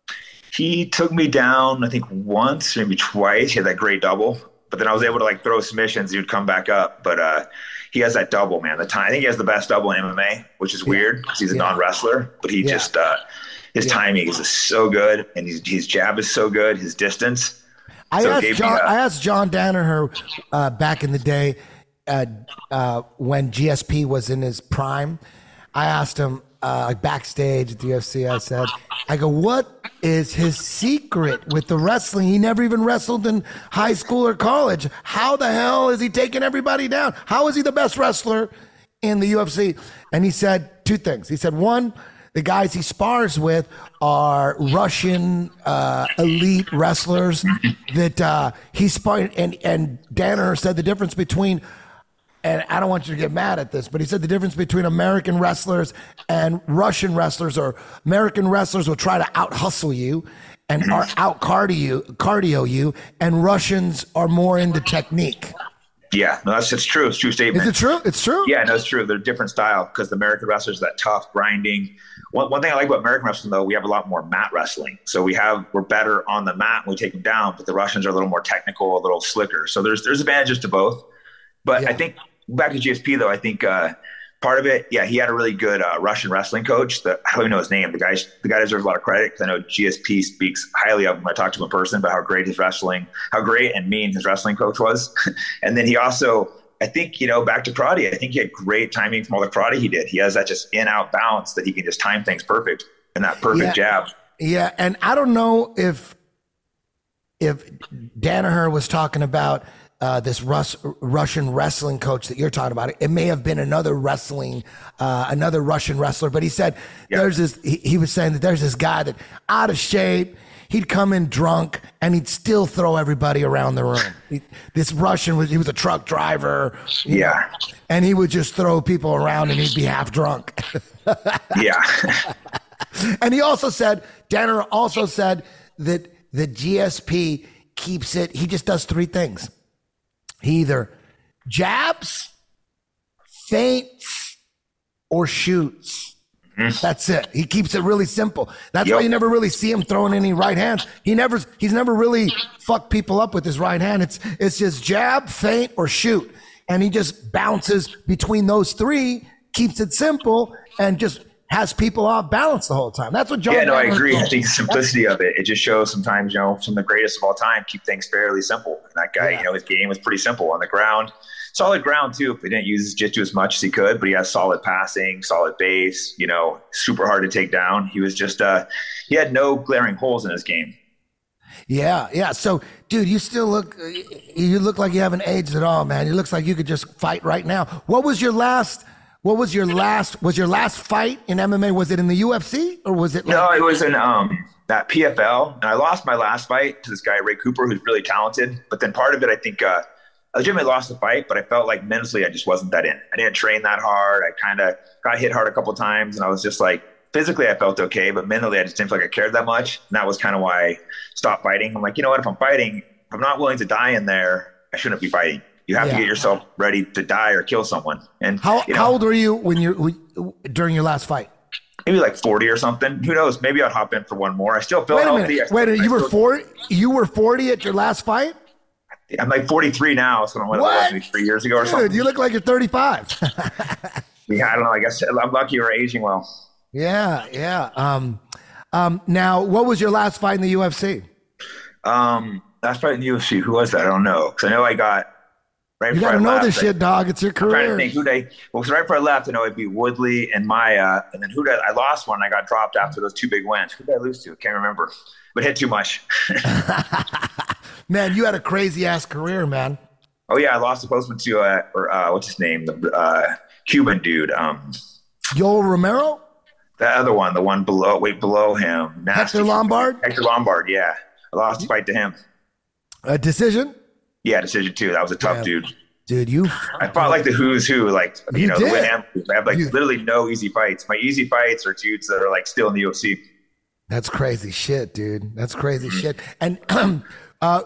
He took me down, I think once, maybe twice. He had that great double, but then I was able to like throw submissions. He would come back up, but uh, he has that double, man. The time I think he has the best double in M M A, which is weird because he's a Yeah. non-wrestler. But he Yeah. just uh, his Yeah. timing is just so good, and his, his jab is so good. His distance. I So it asked gave me John. a- I asked John Danaher uh, back in the day uh, uh, when G S P was in his prime. I asked him uh, like backstage at the U F C. I said, "I go, what is his secret with the wrestling? He never even wrestled in high school or college. How the hell is he taking everybody down? How is he the best wrestler in the U F C?" And he said two things. He said, one, the guys he spars with are Russian uh, elite wrestlers that uh, he sparred. And, and Danaher said the difference between, and I don't want you to get mad at this, but he said the difference between American wrestlers and Russian wrestlers, or American wrestlers will try to out hustle you and are out cardio, cardio you, and Russians are more into technique. Yeah, no, that's it's true. It's a true statement. Is it true? It's true? Yeah, no, it's true. They're a different style because the American wrestlers are that tough, grinding. One, one thing I like about American wrestling, though, we have a lot more mat wrestling. So we have we're better on the mat when we take them down, but the Russians are a little more technical, a little slicker. So there's there's advantages to both. But Yeah. I think back to G S P, though, I think uh, part of it, yeah, he had a really good uh, Russian wrestling coach. That I don't even know his name. The guy the guy deserves a lot of credit because I know G S P speaks highly of him when I talk to him in person about how great his wrestling, how great and mean his wrestling coach was. And then he also, I think, you know, back to karate, I think he had great timing from all the karate he did. He has that just in-out bounce that he can just time things perfect and that perfect Yeah. jab. Yeah, and I don't know if if Danaher was talking about uh, this Rus- Russian wrestling coach that you're talking about. It may have been another wrestling, uh, another Russian wrestler, but he said yeah. there's this. He, he was saying that there's this guy that out of shape. He'd come in drunk and he'd still throw everybody around the room. He, this Russian was, he was a truck driver. Yeah. Know, and he would just throw people around and he'd be half drunk. Yeah. And he also said, Danner also said that the G S P keeps it, he just does three things. He either jabs, feints, or shoots. That's it. He keeps it really simple. That's yep. why you never really see him throwing any right hands. He never, he's never really fucked people up with his right hand. It's, it's just jab, feint, or shoot. And he just bounces between those three, keeps it simple, and just has people off balance the whole time. That's what John. Yeah, no, I agree. I think the simplicity of it, it just shows sometimes, you know, some of the greatest of all time keep things fairly simple. And that guy, yeah. you know, his game was pretty simple on the ground. Solid ground too. If he didn't use his jiu-jitsu as much as he could, but he has solid passing, solid base, you know, super hard to take down. He was just, uh, he had no glaring holes in his game. Yeah. Yeah. So dude, you still look, you look like you haven't aged at all, man. It looks like you could just fight right now. What was your last, what was your last, was your last fight in M M A? Was it in the U F C or was it? Like- no, it was in, um, that P F L. And I lost my last fight to this guy, Ray Cooper, who's really talented. But then part of it, I think, uh, I legitimately lost the fight, but I felt like mentally I just wasn't that in. I didn't train that hard. I kind of got hit hard a couple of times, and I was just like, physically I felt okay, but mentally I just didn't feel like I cared that much. And that was kind of why I stopped fighting. I'm like, you know what? If I'm fighting, if I'm not willing to die in there, I shouldn't be fighting. You have yeah. to get yourself ready to die or kill someone. And how you know, how old were you when you during your last fight? Maybe like forty or something. Who knows? Maybe I'd hop in for one more. I still feel Wait a healthy. minute. Still, Wait a minute. You still, were forty. You were forty at your last fight. I'm like forty-three now, so I don't know what, what? it was, maybe three years ago or Dude, something. You look like you're thirty-five. Yeah, I don't know. I guess I'm lucky we're aging well. Yeah, yeah. Um, um, now, what was your last fight in the U F C? Um, last fight in the U F C, who was that? I don't know. Because I know I got right You before gotta I know left, this I, shit, dog. It's your career. I'm trying to think who they. Well, because right before I left, I know I beat Woodley and Maya, and then who did I lost one? I got dropped after those two big wins. Who did I lose to? I can't remember. But hit too much. Man, you had a crazy ass career, man. Oh yeah, I lost the postman to uh, or uh, what's his name, the uh, Cuban dude. Um, Yoel Romero. The other one, the one below, wait, below him. Nasty. Hector Lombard. Hector Lombard. Yeah, I lost the fight to him. A decision. Yeah, decision too. That was a tough Damn. dude. Dude, you. I fought like the who's who, like you, you know, did. the Win-Am. I have like you, literally no easy fights. My easy fights are dudes that are like still in the U F C. That's crazy shit, dude. That's crazy mm-hmm. shit. And um, uh,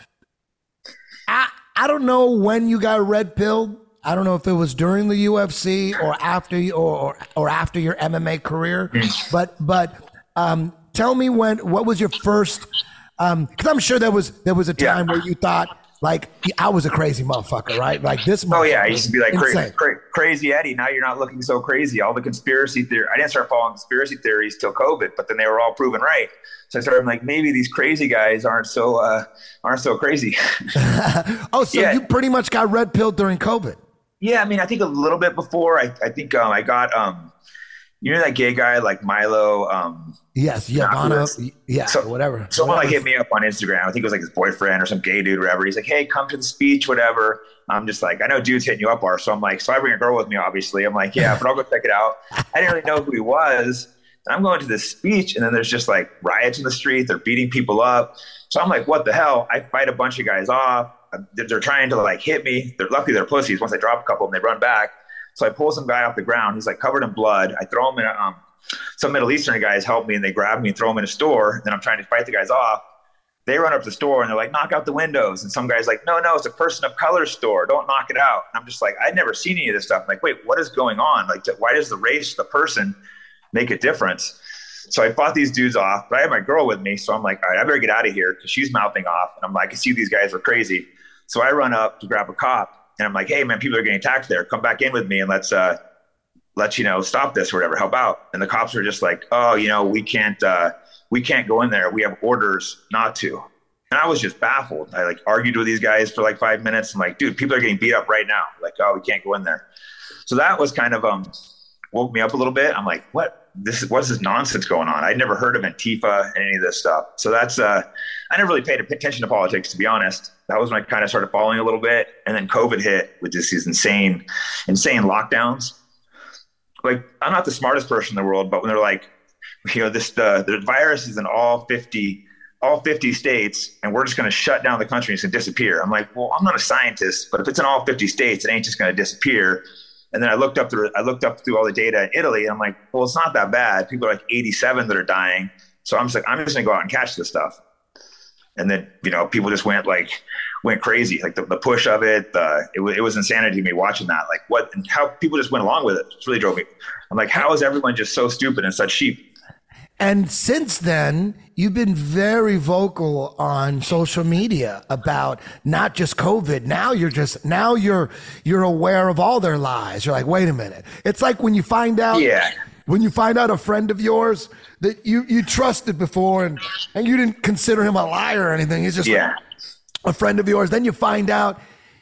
I I don't know when you got red pilled. I don't know if it was during the U F C or after you or or, or after your M M A career. Mm-hmm. But but um, tell me when. What was your first? Um, because I'm sure there was there was a time yeah. where you thought. Like, I was a crazy motherfucker, right? Like this. Oh yeah, I used to be like cra- cra- crazy Eddie. Now you're not looking so crazy. All the conspiracy theory. I didn't start following conspiracy theories till COVID, but then they were all proven right. So I started like, maybe these crazy guys aren't so uh, aren't so crazy. Oh, so yeah. You pretty much got red pilled during COVID. Yeah, I mean, I think a little bit before. I I think um, I got um, you know that gay guy like Milo. Um, yes, Yavana, yeah, so, whatever. Someone whatever. like hit me up on Instagram. I think it was like his boyfriend or some gay dude, or whatever. He's like, "Hey, come to the speech, whatever." I'm just like, I know dudes hitting you up are, so I'm like, so I bring a girl with me, obviously. I'm like, yeah, but I'll go check it out. I didn't really know who he was. And I'm going to this speech, and then there's just like riots in the street. They're beating people up. So I'm like, what the hell? I fight a bunch of guys off. They're trying to like hit me. They're lucky they're pussies. Once I drop a couple of them, they run back. So I pull some guy off the ground. He's like covered in blood. I throw him in a, um, some Middle Eastern guys help me, and they grab me and throw him in a store. Then I'm trying to fight the guys off. They run up to the store and they're like, knock out the windows. And some guy's like, no, no, it's a person of color store. Don't knock it out. And I'm just like, I'd never seen any of this stuff. I'm like, wait, what is going on? Like, why does the race, the person make a difference? So I fought these dudes off, but I had my girl with me. So I'm like, all right, I better get out of here because she's mouthing off. And I'm like, I can see these guys are crazy. So I run up to grab a cop and I'm like, hey man, people are getting attacked there. Come back in with me and let's, uh, let you know, stop this or whatever, help out. And the cops are just like, oh, you know, we can't, uh, we can't go in there. We have orders not to. And I was just baffled. I like argued with these guys for like five minutes. I'm like, dude, people are getting beat up right now. Like, oh, we can't go in there. So that was kind of um, woke me up a little bit. I'm like, what? This is what's this nonsense going on? I'd never heard of Antifa and any of this stuff. So that's uh, I never really paid attention to politics, to be honest. That was when I kind of started following a little bit, and then COVID hit with just these insane, insane lockdowns. Like, I'm not the smartest person in the world, but when they're like, you know, this the the virus is in all fifty all fifty states, and we're just going to shut down the country and it's going to disappear. I'm like, well, I'm not a scientist, but if it's in all fifty states, it ain't just going to disappear. And then I looked up through I looked up through all the data in Italy, and I'm like, well, it's not that bad. People are like eighty-seven that are dying. So I'm just like, I'm just gonna go out and catch this stuff. And then, you know, people just went like went crazy, like the, the push of it. The, it, w- it was insanity to me watching that. Like what and how people just went along with it. It really drove me. I'm like, how is everyone just so stupid and such sheep? And since then, you've been very vocal on social media about not just COVID. Now you're just now you're you're aware of all their lies. You're like, wait a minute. It's like when you find out Yeah. when you find out a friend of yours that you, you trusted before and, and you didn't consider him a liar or anything. He's just Yeah. like a friend of yours. Then you find out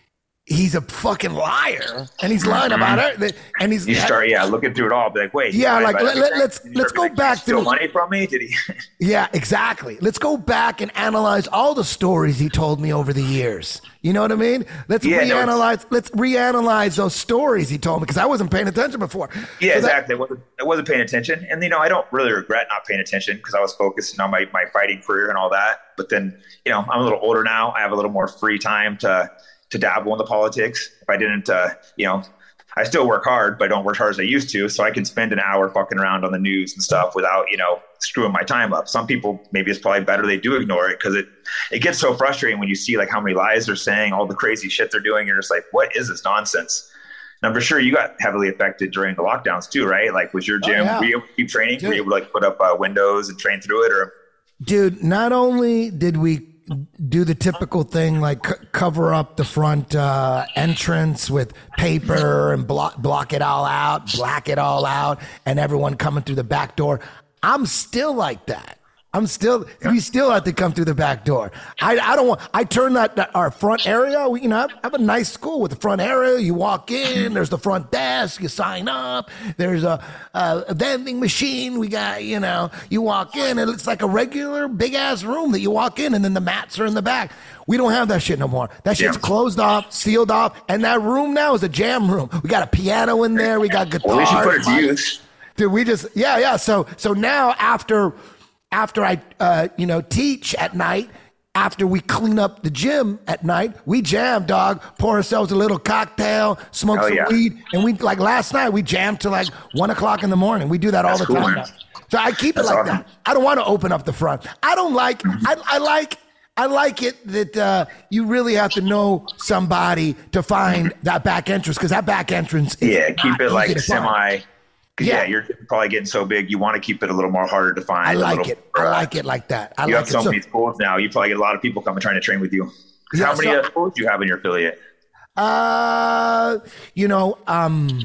he's a fucking liar and he's lying about it. And he's You start, yeah, looking through it all, be like, wait, Yeah, you lied like, about let- everything? let's- Did you let's ever, go like, back steal to- money from me. Did he? Yeah, exactly. Let's go back and analyze all the stories he told me over the years. You know what I mean? Let's Yeah, no, reanalyze. Let's reanalyze those stories he told me because I wasn't paying attention before. Yeah, So that- exactly. I wasn't, I wasn't paying attention. And, you know, I don't really regret not paying attention because I was focusing on my, my fighting career and all that. But then, you know, I'm a little older now. I have a little more free time to to dabble in the politics. If I didn't, uh, you know, I still work hard, but I don't work as hard as I used to. So I can spend an hour fucking around on the news and stuff without, you know, screwing my time up. Some people, maybe it's probably better they do ignore it because it, it gets so frustrating when you see like how many lies they're saying, all the crazy shit they're doing. You're just like, what is this nonsense? And I'm for sure you got heavily affected during the lockdowns too, right? Like was your gym, Oh, yeah. were you able to keep training? Dude. Were you able to like put up uh, windows and train through it or? Dude, not only did we do the typical thing like c- cover up the front uh, entrance with paper and block block it all out, black it all out, and everyone coming through the back door. I'm still like that. I'm still, we still have to come through the back door. I, I don't want, I turn that, that our front area, we, you know, I have a nice school with the front area. You walk in, there's the front desk, you sign up. There's a, a, a vending machine. We got, you know, you walk in and it's like a regular big ass room that you walk in and then the mats are in the back. We don't have that shit no more. That shit's Yeah. closed off, sealed off. And that room now is a jam room. We got a piano in there. We got guitars. Well, at least you put it to use. Dude, we just, yeah, yeah. So, so now after, after I, uh, you know, teach at night, after we clean up the gym at night, we jam, dog, pour ourselves a little cocktail, smoke Oh, some yeah. weed. And we, like last night, we jammed till like one o'clock in the morning. We do that all That's the cool, time man. now. So I keep it That's like awesome. that. I don't want to open up the front. I don't like, I, I like, I like it that uh, you really have to know somebody to find that back entrance because that back entrance is Yeah, not keep it easy like to find. semi. Cause Yeah. yeah. you're probably getting so big. You want to keep it a little more harder to find. I a like little, it. I like it like that. I You like have it. so So- many schools now. You probably get a lot of people coming trying to train with you. 'Cause Yeah, how many so- uh, schools do you have in your affiliate? Uh, you know, um,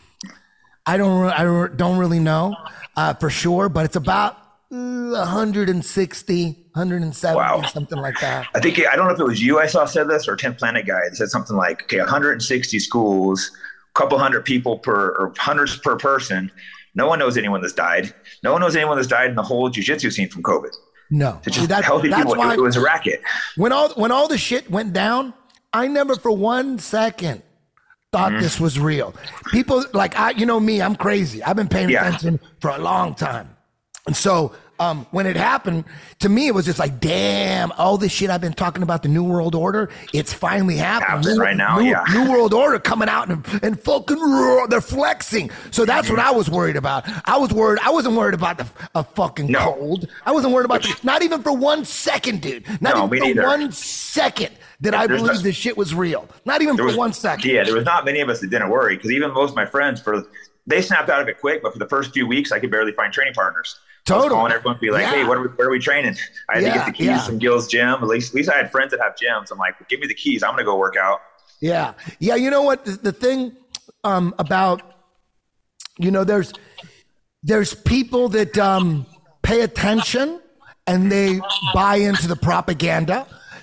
I don't, re- I re- don't really know, uh, for sure, but it's about uh, one hundred sixty, one hundred seventy, Wow. something like that. I think, I don't know if it was you I saw said this or tenth Planet Guy that said something like, okay, one hundred sixty schools, a couple hundred people per, or hundreds per person. No one knows anyone that's died. No one knows anyone that's died in the whole jiu-jitsu scene from COVID. No, It's See, just that- healthy that's people. why It was a racket. when all, when all the shit went down, I never for one second thought Mm-hmm. this was real. People like I, you know me, I'm crazy. I've been paying Yeah. attention for a long time. And so, um, when it happened to me, it was just like, damn, all this shit I've been talking about, the New World Order, it's finally happening. Happening New, right now, New, yeah. New World Order coming out and, and fucking roar, they're flexing. So that's what I was worried about. I was worried. I wasn't worried about the, a fucking No. cold. I wasn't worried about, the, not even for one second, dude. Not No, me even for neither. one second did I There's believe no- this shit was real. Not even There for was- one second. Yeah, there was not many of us that didn't worry because even most of my friends, for they snapped out of it quick. But for the first few weeks, I could barely find training partners. I was Totally. calling everyone, be like, Yeah. "Hey, what are we, where are we training?" I had Yeah, to get the keys yeah. from Gil's gym. At least, at least I had friends that have gyms. I'm like, "Give me the keys. I'm gonna go work out." Yeah. Yeah. You know what? The, the thing um, about, you know, there's, there's people that um, pay attention and they buy into the propaganda.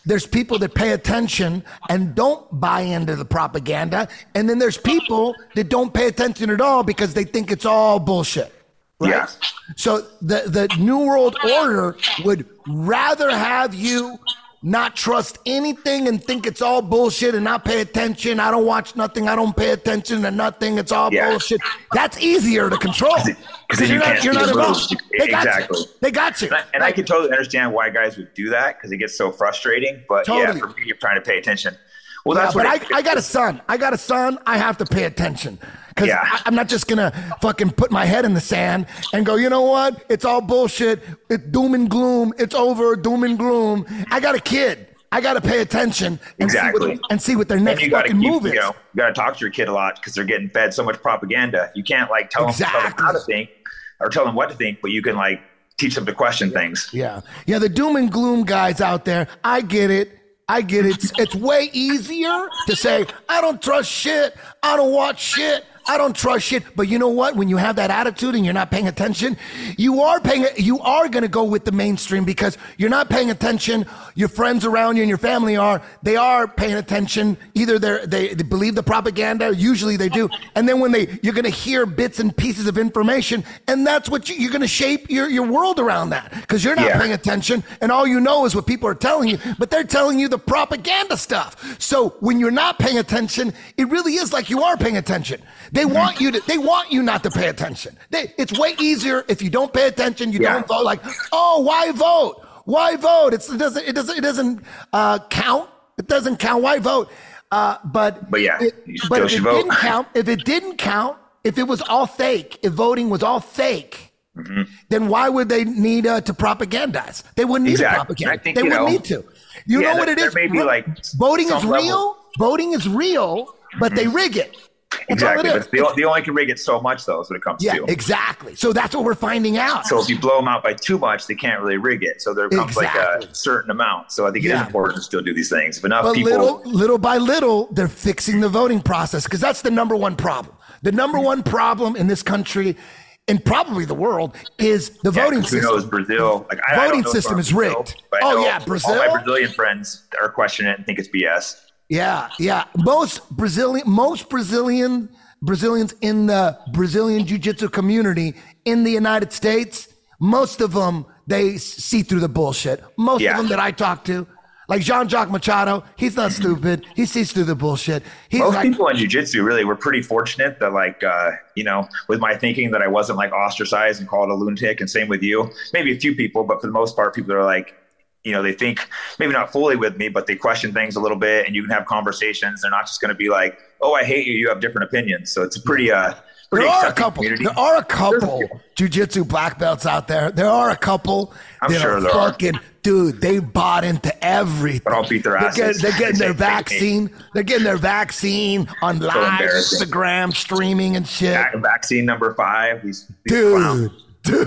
There's people that pay attention and don't buy into the propaganda. And then there's people that don't pay attention at all because they think it's all bullshit. Right? Yeah. So the, the New World Order would rather have you not trust anything and think it's all bullshit and not pay attention. I don't watch nothing. I don't pay attention to nothing. It's all yeah. bullshit. That's easier to control. Because you're not, you're not involved. They exactly. Got you. They got you. And I, and like, I can totally understand why guys would do that because it gets so frustrating. But totally. yeah, for me, you're trying to pay attention. Well, that's yeah, what but I, I got a son. I got a son. I have to pay attention. Because yeah. I'm not just going to fucking put my head in the sand and go, you know what? It's all bullshit. It's doom and gloom. It's over, doom and gloom. I got a kid. I got to pay attention and, exactly. see what, and see what their next you fucking keep, move is. You know, you got to talk to your kid a lot because they're getting fed so much propaganda. You can't like tell, exactly. them, tell them how to think or tell them what to think, but you can like teach them to question yeah. things. Yeah. Yeah. The doom and gloom guys out there, I get it. I get it. It's, it's way easier to say, I don't trust shit. I don't watch shit. I don't trust shit. But you know what? When you have that attitude and you're not paying attention, you are paying, you are going to go with the mainstream because you're not paying attention. Your friends around you and your family are, they are paying attention. Either they're, they, they believe the propaganda. Usually they do. And then when they, you're going to hear bits and pieces of information and that's what you, you're going to shape your, your world around that because you're not yeah. paying attention and all you know is what people are telling you, but they're telling you the propaganda stuff. So when you're not paying attention, it really is like you are paying attention. They want you to, they want you not to pay attention. They, it's way easier if you don't pay attention, you yeah. don't vote like, oh, why vote? Why vote? It's, it doesn't, it doesn't, it doesn't, uh, count. It doesn't count. Why vote? Uh, but, but yeah, it, you but if it vote. didn't count, if it didn't count, if it was all fake, if voting was all fake, mm-hmm. then why would they need uh, to propagandize? They wouldn't need exactly. to propaganda. Think, they wouldn't know, need to. You yeah, know what it is? Maybe like voting is real. Level. Voting is real, but mm-hmm. they rig it. That's exactly, but they, they only can rig it so much, though, is what it comes yeah, to. Exactly. So that's what we're finding out. So if you blow them out by too much, they can't really rig it. So there comes exactly. like a certain amount. So I think yeah. it is important to still do these things. If enough but people, little, little by little, they're fixing the voting process because that's the number one problem. The number one problem in this country and probably the world is the yeah, voting system. Who knows Brazil? Like I, voting I don't know system is Brazil, rigged. Oh yeah, Brazil. All my Brazilian friends are questioning it and think it's B S. Yeah, yeah. Most Brazilian, most Brazilian. Brazilians in the Brazilian jiu-jitsu community in the United States, most of them, they see through the bullshit. Most yeah. of them that I talk to, like Jean-Jacques Machado, he's not stupid. He sees through the bullshit. He's most like, people in jiu-jitsu really were pretty fortunate that like, uh, you know, with my thinking that I wasn't like ostracized and called a lunatic, and same with you. Maybe a few people, but for the most part, people are like, you know, they think maybe not fully with me, but they question things a little bit and you can have conversations. They're not just going to be like, oh, I hate you. You have different opinions. So it's a pretty, uh, pretty there are a couple, community. there are a couple jiu-jitsu black belts out there. There are a couple I'm that sure are there fucking, are. Dude, they bought into everything. But I'll beat their asses. They're getting, they're getting their vaccine. They're getting their vaccine on so live Instagram streaming and shit. Vaccine number five. These, these Dude. clowns. Dude,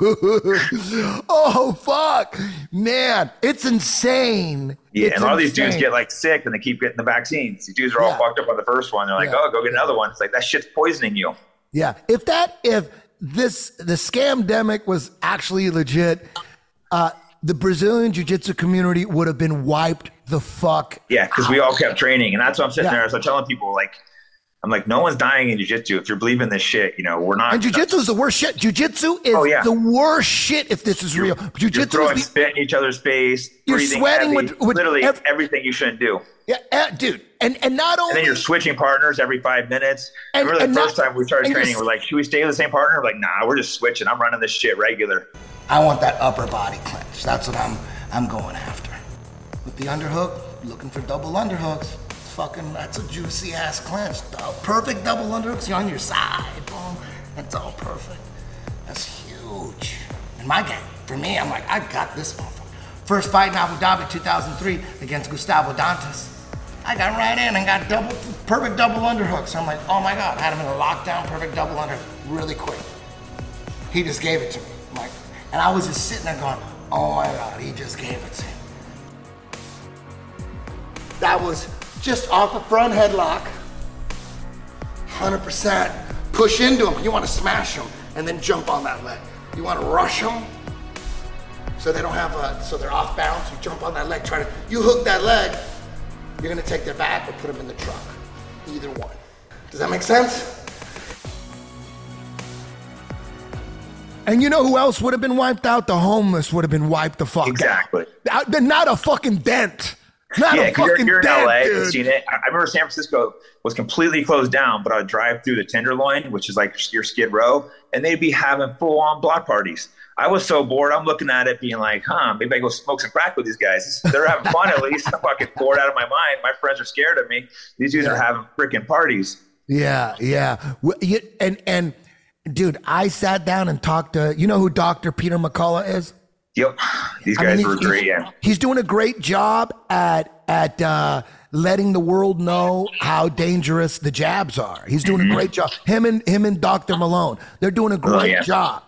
oh fuck, man, it's insane. Yeah, it's and a lot insane. of these dudes get like sick and they keep getting the vaccines. These dudes are all yeah. fucked up on the first one. They're like, yeah. oh, go get yeah. another one. It's like that shit's poisoning you. Yeah, if that, if this the scamdemic was actually legit, uh, the Brazilian jiu-jitsu community would have been wiped the fuck. Yeah, because we all kept training, and that's what I'm sitting yeah. there. So I'm telling people like. I'm like, no one's dying in jiu-jitsu. If you're believing this shit, you know, we're not. And jiu-jitsu is the worst shit. Jiu-jitsu is oh, yeah. the worst shit if this is you're, real. Jiu-jitsu you're throwing is the, spit in each other's face. You're sweating heavy, with, with literally ev- everything you shouldn't do. Yeah, uh, dude. And and not only. And then you're switching partners every five minutes. And, Remember and the first not, time we started training, we're like, should we stay with the same partner? We're like, nah, we're just switching. I'm running this shit regular. I want that upper body clench. That's what I'm I'm going after. With the underhook, looking for double underhooks. Fucking, that's a juicy ass clinch. Perfect double underhooks on your side. Boom. That's all perfect. That's huge. In my game, for me, I'm like, I got this motherfucker. First fight in Abu Dhabi, two thousand three, against Gustavo Dantas. I got right in and got double, perfect double underhooks. I'm like, oh my God, I had him in a lockdown, perfect double underhook, really quick. He just gave it to me. I'm like, and I was just sitting there going, oh my God, he just gave it to me. That was just off a front headlock, one hundred percent. Push into him. You want to smash him and then jump on that leg. You want to rush him, so they don't have a, so they're off balance. You jump on that leg, try to, you hook that leg, you're gonna take their back or put them in the truck. Either one. Does that make sense? And you know who else would have been wiped out? The homeless would have been wiped the fuck exactly. out. Exactly. Not a fucking dent. Not yeah, a fucking you're, you're dent, in L A, dude. I've seen it. I remember San Francisco was completely closed down, but I'd drive through the Tenderloin, which is like your Skid Row, and they'd be having full-on block parties. I was so bored. I'm looking at it being like, huh, maybe I go smoke some crack with these guys. They're having fun at least. I'm fucking bored out of my mind. My friends are scared of me. These dudes yeah. are having freaking parties. Yeah, yeah. And, and dude, I sat down and talked to, you know who Doctor Peter McCullough is? Yep. These guys I mean, were great, yeah. He's doing a great job at at uh, letting the world know how dangerous the jabs are. He's doing mm-hmm. a great job. Him and him and Doctor Malone, they're doing a great oh, yeah. job.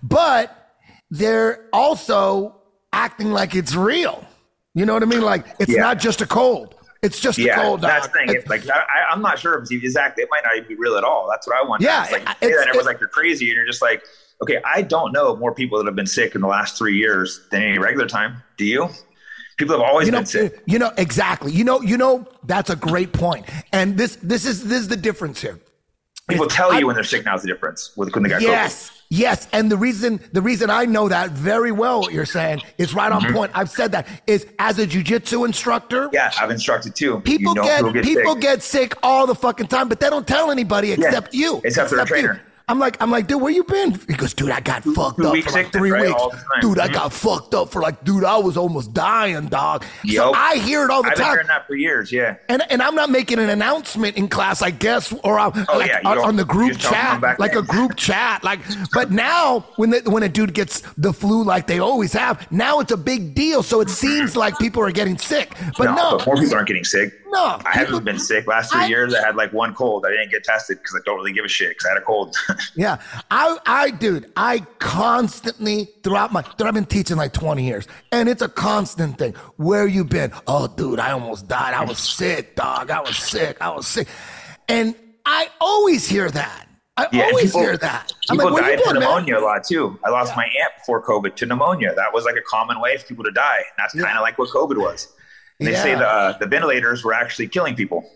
But they're also acting like it's real. You know what I mean? Like it's yeah. not just a cold. It's just yeah, a cold. That's dog. the thing. It's, like I, I'm not sure if it's exactly. It might not even be real at all. That's what I want. Yeah, it's like it's, you say that, it's, everyone's like you're crazy, and you're just like, okay, I don't know more people that have been sick in the last three years than any regular time. Do you? People have always you know, been sick. You know exactly. You know. You know. That's a great point. And this this is this is the difference here. People it's, tell you I, when they're sick. Now is the difference with when they got yes. COVID. Yes, and the reason the reason I know that very well, what you're saying, is right on mm-hmm. point. I've said that is as a jiu-jitsu instructor. Yeah, I've instructed too. People you know get, get people sick. get sick all the fucking time, but they don't tell anybody except yeah. you. Except, except for the trainer. You. I'm like, I'm like, dude, where you been? He goes, dude, I got fucked two up weeks for like three right? weeks. Dude, mm-hmm. I got fucked up for like, dude, I was almost dying, dog. Yep. So I hear it all the I've time. I've been hearing that for years, yeah. And and I'm not making an announcement in class, I guess, or uh, oh, like yeah, on, on the group chat, like in. a group chat. Like, but now when the, when a dude gets the flu, like they always have, now it's a big deal. So it seems like people are getting sick, but no, no. But more people aren't getting sick. No, I people, haven't been sick. Last three I, years, I had like one cold. I didn't get tested because I don't really give a shit because I had a cold. yeah, I, I, dude, I constantly throughout my, dude, I've been teaching like twenty years, and it's a constant thing. Where you been? Oh, dude, I almost died. I was sick, dog. I was sick. I was sick, and I always hear that. I yeah, always people, hear that. I'm people like, died been, from pneumonia man? a lot too. I lost yeah. my aunt before COVID to pneumonia. That was like a common way for people to die. And that's kind of yeah. like what COVID was. And they yeah. say the uh, the ventilators were actually killing people.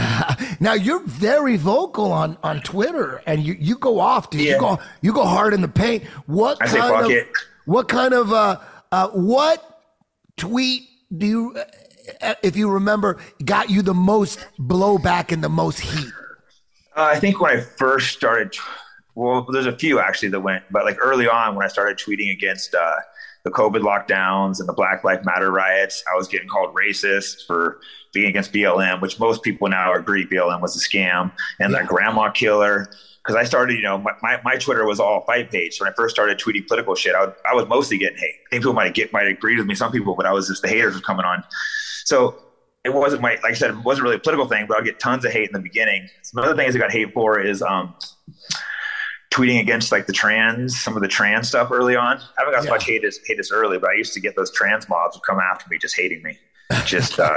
Now you're very vocal on, on Twitter, and you, you go off, dude. Yeah. You go you go hard in the paint. What I kind say fuck of it. what kind of uh uh what tweet do you, uh, if you remember, got you the most blowback and the most heat? Uh, I think when I first started, well, there's a few actually that went, but like early on when I started tweeting against uh, the COVID lockdowns and the Black Lives Matter riots, I was getting called racist for being against B L M, which most people now agree B L M was a scam, and yeah. that grandma killer. Because I started, you know, my, my, my Twitter was all fight page. So when I first started tweeting political shit, I, would, I was mostly getting hate. I think people might get might agree with me, some people, but I was just the haters were coming on. So it wasn't my, like I said, it wasn't really a political thing, but I'd get tons of hate in the beginning. Some other things I got hate for is um, tweeting against like the trans, some of the trans stuff early on. I haven't got as yeah. much hate as hate as early, but I used to get those trans mobs would come after me, just hating me. Just, uh,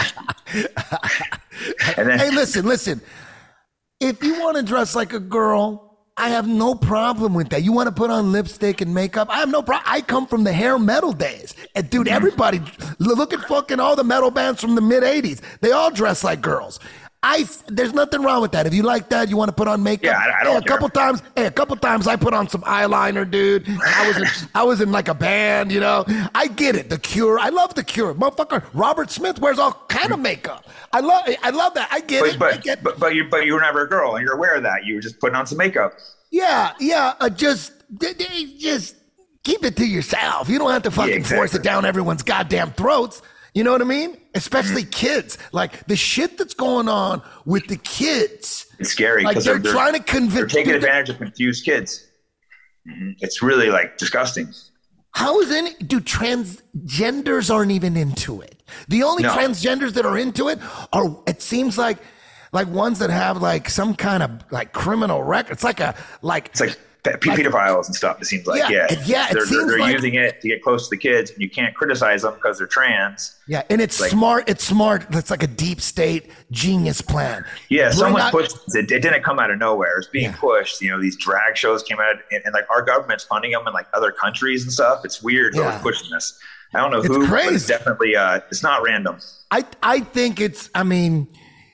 and then, hey, listen, listen. If you want to dress like a girl, I have no problem with that. You want to put on lipstick and makeup? I have no problem. I come from the hair metal days. And dude, everybody, look at fucking all the metal bands from the mid eighties. They all dress like girls. I, there's nothing wrong with that. If you like that, you want to put on makeup. Yeah, I, I don't hey, a care. couple times, hey, a couple times I put on some eyeliner, dude. I was in, I was in like a band, you know. I get it. The Cure. I love The Cure. Motherfucker, Robert Smith wears all kind of makeup. I love I love that. I get but, it. But, I get, but, but, you, but you were never a girl, and you're aware of that. You were just putting on some makeup. Yeah, yeah. Uh, just, just keep it to yourself. You don't have to fucking yeah, exactly. force it down everyone's goddamn throats. You know what I mean? Especially kids. Like the shit that's going on with the kids. It's scary. Like they're, they're trying to convince. They're taking advantage of confused kids. Mm-hmm. It's really like disgusting. How is any, dude, transgenders aren't even into it. The only no. transgenders that are into it are, it seems like, like ones that have like some kind of like criminal record. It's like a, like, it's like pedophiles and stuff. It seems like, yeah, yeah, yeah. It they're, seems they're like, using it to get close to the kids, and you can't criticize them because they're trans. Yeah, and it's like, smart. It's smart. It's like a deep state genius plan. Yeah, Bring someone out- pushed it. It didn't come out of nowhere. It's being Yeah. pushed. You know, these drag shows came out, and, and like our government's funding them in like other countries and stuff. It's weird how Yeah. they're pushing this. I don't know It's who, but crazy. it's definitely uh, it's not random. I I think it's. I mean,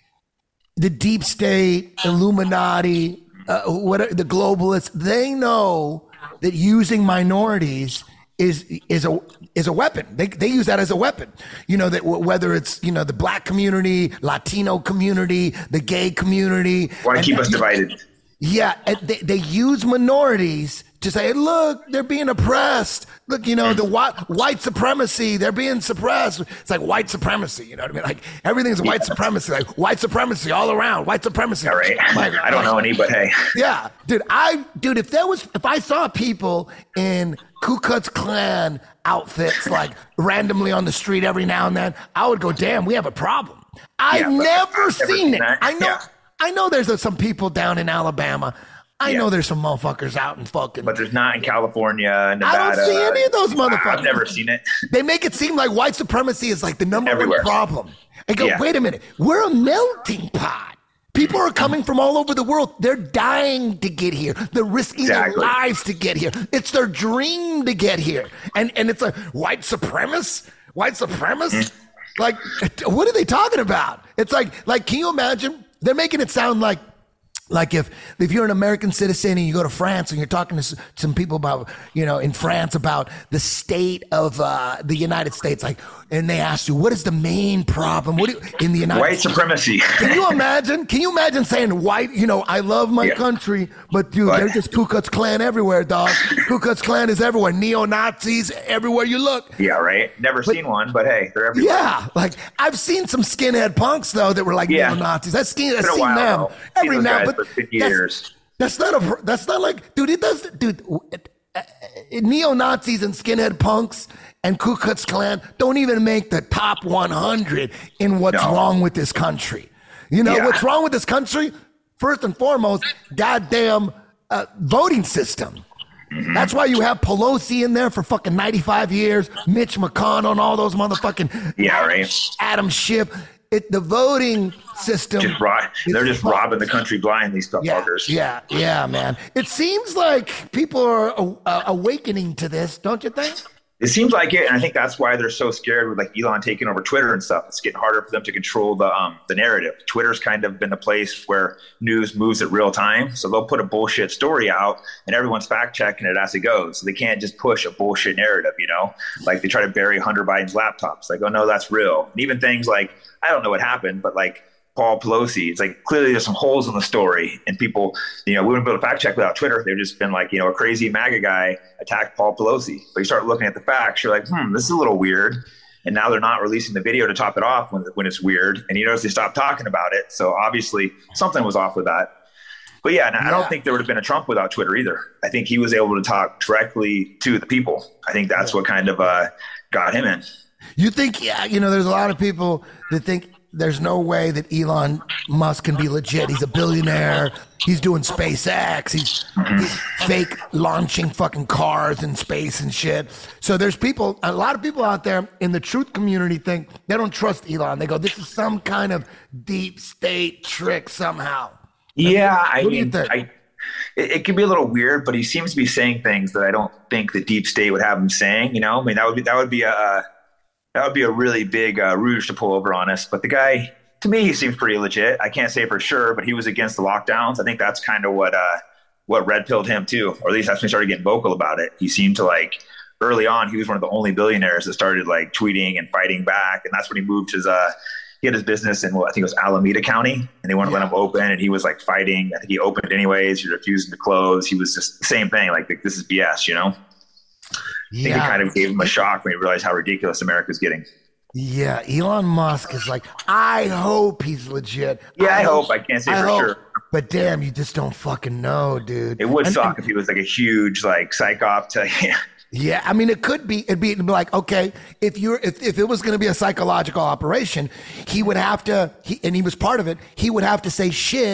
the deep state, Illuminati, uh, what the globalists. They know that using minorities is is a is a weapon. They they use that as a weapon. You know that w- whether it's you know the black community, Latino community, the gay community, Want to and- keep us divided? Yeah, and they, they use minorities to say, look, they're being oppressed. Look, you know, the white, white supremacy, they're being suppressed. It's like white supremacy, you know what I mean? Like everything's white supremacy, like white supremacy all around, white supremacy. All right. Like, I don't know any, but hey. Yeah, dude, I, dude, if there was, if I saw people in Ku Klux Klan outfits, like randomly on the street every now and then, I would go, damn, we have a problem. I've Yeah, but never I've never seen seen it. that. I know. Yeah. I know there's uh, some people down in Alabama. I Yeah. know there's some motherfuckers out in fucking. But there's not in California, Nevada. I don't see any of those motherfuckers. I've never seen it. They make it seem like white supremacy is like the number Everywhere. one problem. I go, Yeah. wait a minute. We're a melting pot. People are coming from all over the world. They're dying to get here. They're risking Exactly. their lives to get here. It's their dream to get here. And and it's like white supremacist? White supremacist? Mm. Like, what are they talking about? It's like, like, can you imagine? They're making it sound like, like if, if you're an American citizen and you go to France and you're talking to s- some people about, you know, in France about the state of uh, the United States, like, and they ask you, what is the main problem? What do you, in the United White States? supremacy. Can you imagine? Can you imagine saying white, you know, I love my Yeah. country, but dude, Right. there's just Ku Klux Klan everywhere, dog. Ku Klux Klan is everywhere. Neo-Nazis everywhere you look. Yeah, right. Never seen one, but hey, they're everywhere. Yeah, like I've seen some skinhead punks though that were like Yeah. neo-Nazis. I've seen, I've Been a seen while, them though. every Seen those now, guys but for fifty that's, years. that's not a. That's not like, dude. It does, dude. uh, Neo-Nazis and skinhead punks and Ku Klux Klan don't even make the top one hundred in what's No. wrong with this country. You know Yeah. what's wrong with this country? First and foremost, goddamn uh, voting system. Mm-hmm. That's why you have Pelosi in there for fucking ninety-five years, Mitch McConnell and all those motherfucking Yeah, right. Adam Schiff. It, the voting system. Just rob, is they're just fucked. robbing the country blind, these Yeah, fuckers. yeah, yeah, man. It seems like people are uh, awakening to this, don't you think? It seems like it, and I think that's why they're so scared with like Elon taking over Twitter and stuff. It's getting harder for them to control the um, the narrative. Twitter's kind of been the place where news moves at real time, so they'll put a bullshit story out, and everyone's fact checking it as it goes. So they can't just push a bullshit narrative, you know? Like they try to bury Hunter Biden's laptops. Like, oh no, that's real. And even things like, I don't know what happened, but like Paul Pelosi, it's like clearly there's some holes in the story, and people, you know, we wouldn't be able to fact check without Twitter. They've just been like, you know, a crazy MAGA guy attacked Paul Pelosi. But you start looking at the facts, you're like, hmm, this is a little weird. And now they're not releasing the video to top it off when when it's weird. And you notice they stopped talking about it. So obviously something was off with that. But yeah, and I Yeah. don't think there would have been a Trump without Twitter either. I think he was able to talk directly to the people. I think that's what kind of uh, got him in. You think, yeah, you know, there's a lot of people that think there's no way that Elon Musk can be legit. He's a billionaire. He's doing SpaceX. He's, he's fake launching fucking cars in space and shit. So there's people, a lot of people out there in the truth community think they don't trust Elon. They go, this is some kind of deep state trick somehow. Yeah, I What do you mean, think? I, it, it can be a little weird, but he seems to be saying things that I don't think the deep state would have him saying. You know, I mean, that would be that would be a that would be a really big uh, rouge to pull over on us. But the guy, to me, he seems pretty legit. I can't say for sure, but he was against the lockdowns. I think that's kind of what uh, what red pilled him too, or at least that's when he started getting vocal about it. He seemed to like early on, he was one of the only billionaires that started like tweeting and fighting back, and that's when he moved his uh. He had his business in, well, I think it was Alameda County, and they wouldn't let him open, and he was like fighting. I think he opened anyways. He refused to close. He was just the same thing. Like, this is B S, you know? I think it kind of gave him a shock when he realized how ridiculous America's getting. Yeah, Elon Musk is like, I hope he's legit. Yeah, I hope. I can't say I for hope. sure. But damn, you just don't fucking know, dude. It would And- suck if he was like a huge like psych op to Yeah, I mean, it could be. It'd be, it'd be like, okay, if you're, if, if it was going to be a psychological operation, he would have to, he, and he was part of it. He would have to say shit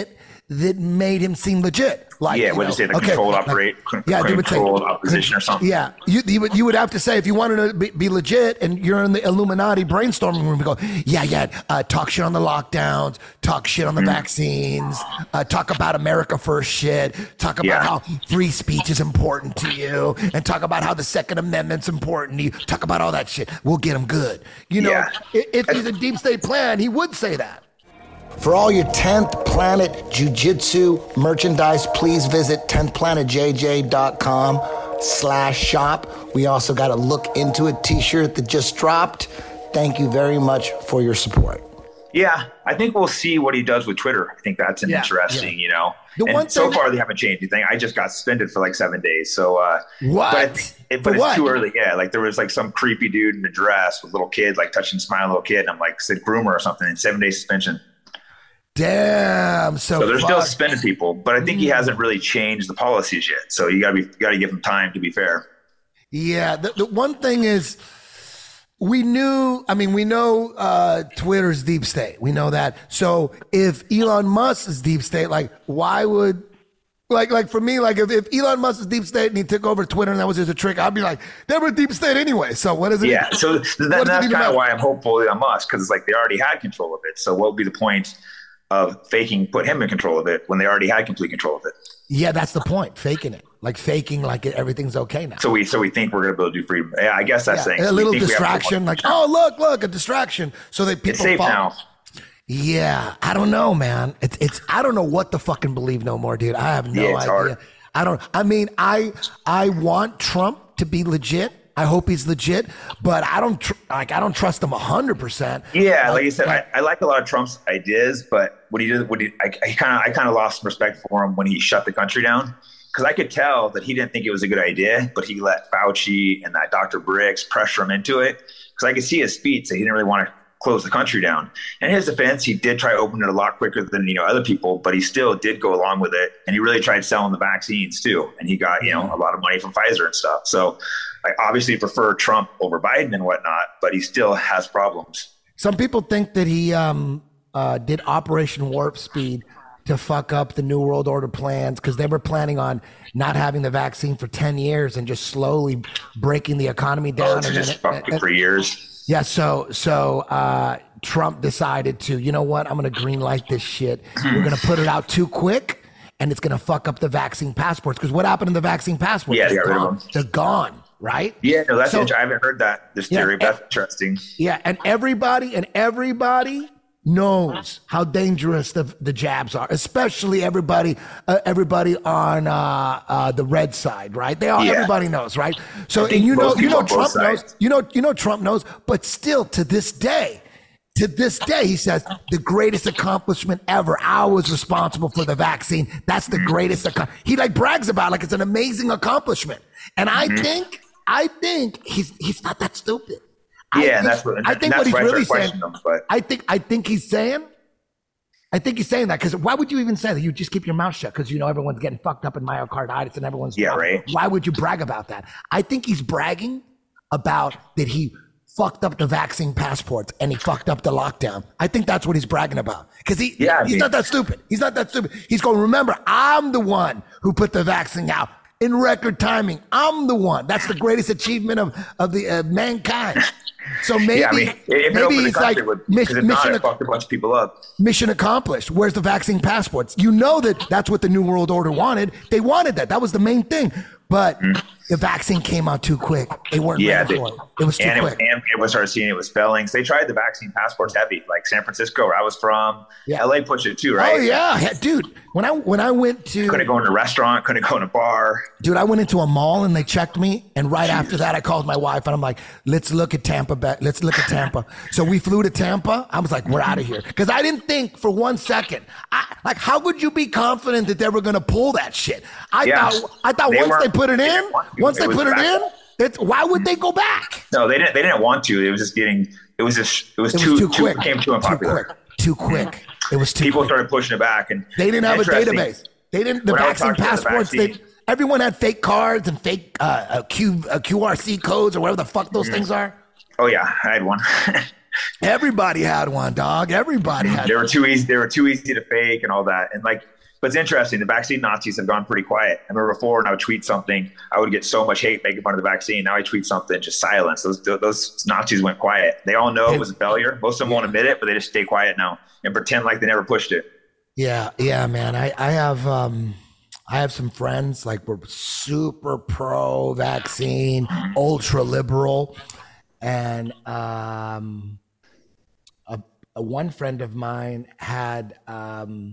that made him seem legit. Like, yeah, you what know, did you say, the okay, controlled like, operate, yeah, they would say, controlled opposition or something? Yeah, you, you, would, you would have to say, if you wanted to be, be legit and you're in the Illuminati brainstorming room, you go, yeah, yeah, uh, talk shit on the lockdowns, talk shit on the mm. vaccines, uh, talk about America first shit, talk about yeah. how free speech is important to you, and talk about how the Second Amendment's important to you, talk about all that shit. We'll get him good. You know, yeah. if, if he's a deep state plan, he would say that. For all your tenth Planet Jiu-Jitsu merchandise, please visit tenth planet j j dot com slash shop. We also got a Look Into It t-shirt that just dropped. Thank you very much for your support. Yeah, I think we'll see what he does with Twitter. I think that's an yeah, interesting, yeah. you know. The and one so far, they haven't changed anything. I just got suspended for like seven days. So, uh, what? But, it, it, but it's what? too early. Yeah, like there was like some creepy dude in a dress with a little kid, like touching, smiling little kid. And I'm like, said groomer or something, and seven day suspension. Damn. So, so they're fuck. still suspending people, but I think mm. he hasn't really changed the policies yet. So you gotta be, you gotta give him time to be fair. Yeah. The, the one thing is, we knew, I mean, we know uh, Twitter's deep state. We know that. So if Elon Musk is deep state, like, why would, like, like for me, like if, if Elon Musk is deep state and he took over Twitter and that was just a trick, I'd be like, they were deep state anyway. So what is it? Yeah. Even, so that, that's kind of why I'm hopeful Elon Musk, because it's like they already had control of it. So what would be the point of faking, put him in control of it when they already had complete control of it? Yeah, that's the point. Faking it, like faking, like everything's okay now. So we, so we think we're gonna be able to do freedom. Yeah, I guess that's yeah, saying a little distraction, like, oh look, look, a distraction, so that people it's safe fall. now. Yeah, I don't know, man. It's it's I don't know what to fucking believe no more, dude. I have no yeah, it's idea. Hard. I don't. I mean, I I want Trump to be legit. I hope he's legit, but I don't tr- like. I don't trust him a hundred percent. Yeah, like, like you said, like, I, I like a lot of Trump's ideas, but what he did, what he, I kind of, I kind of lost respect for him when he shut the country down, because I could tell that he didn't think it was a good idea, but he let Fauci and that Doctor Birx pressure him into it, because I could see his speech that he didn't really want to close the country down. In his defense, he did try to open it a lot quicker than, you know, other people, but he still did go along with it, and he really tried selling the vaccines too, and he got, you know, a lot of money from Pfizer and stuff. So I obviously prefer Trump over Biden and whatnot, but he still has problems. Some people think that he um, uh, did Operation Warp Speed to fuck up the New World Order plans, because they were planning on not having the vaccine for ten years and just slowly breaking the economy down. Oh, so and just then, fuck it for years. Yeah, so so uh, Trump decided to, you know what, I'm going to green light this shit. We're going to put it out too quick, and it's going to fuck up the vaccine passports. Because what happened to the vaccine passports? Yeah, they got rid gone. of them. They're gone. Right? Yeah, no, that's so, interesting. I haven't heard that, this theory, yeah, but that's interesting. Yeah, and everybody and everybody knows how dangerous the the jabs are, especially everybody uh, everybody on uh, uh, the red side, right? They all yeah. everybody knows, right? So and you know you know Trump knows, you know you know Trump knows, but still to this day, to this day, he says the greatest accomplishment ever. I was responsible for the vaccine. That's the greatest. Ac-. He like brags about it like it's an amazing accomplishment, and I mm-hmm. think. I think he's he's not that stupid. I yeah, think, that's what I think that's what he's why really I saying. Him, but. I think I think he's saying. I think he's saying that because why would you even say that? You just keep your mouth shut because you know everyone's getting fucked up in myocarditis and everyone's yeah right. Why would you brag about that? I think he's bragging about that he fucked up the vaccine passports and he fucked up the lockdown. I think that's what he's bragging about because he yeah, he's I mean, not that stupid. He's not that stupid. He's going, remember, I'm the one who put the vaccine out. In record timing, I'm the one. That's the greatest achievement of of the uh, mankind. So maybe, yeah, I mean, if maybe it it's like would, mission, mission, it fucked a bunch of people up. Mission accomplished. Where's the vaccine passports? You know that that's what the New World Order wanted. They wanted that. That was the main thing. But mm. the vaccine came out too quick. They weren't yeah, ready they, for it. It was too and quick. It, and everyone started seeing it was failings. They tried the vaccine passports heavy, like San Francisco, where I was from. Yeah. L A pushed it too, right? Oh yeah, dude. When I when I went to couldn't go in a restaurant, couldn't go in a bar. Dude, I went into a mall and they checked me, and right Jeez. after that, I called my wife and I'm like, "Let's look at Tampa. Bay. Let's look at Tampa." So we flew to Tampa. I was like, "We're out of here," because I didn't think for one second. I, like, how would you be confident that they were going to pull that shit? I yeah. thought I thought they once they put it in, once they it put it in, it's, why would they go back? No, they didn't. They didn't want to. It was just getting. It was just. It was, it was too, too quick. Too, became too unpopular. Too quick. Too quick. It was too. People quick. started pushing it back, and they didn't have a database. They didn't. The vaccine passports. The vaccine, they everyone had fake cards and fake uh, uh, Q uh, Q R C codes or whatever the fuck those mm. things are. Oh yeah, I had one. Everybody had one, dog. Everybody had. They were too easy. They were too easy to fake and all that. And like But it's interesting. The vaccine Nazis have gone pretty quiet. I remember before when I would tweet something, I would get so much hate making fun of the vaccine. Now I tweet something, just silence. Those those Nazis went quiet. They all know it was a failure. Most of them won't admit it, but they just stay quiet now and pretend like they never pushed it. Yeah, yeah, man. I, I have um I have some friends like we're super pro vaccine, ultra liberal, and um a, a one friend of mine had um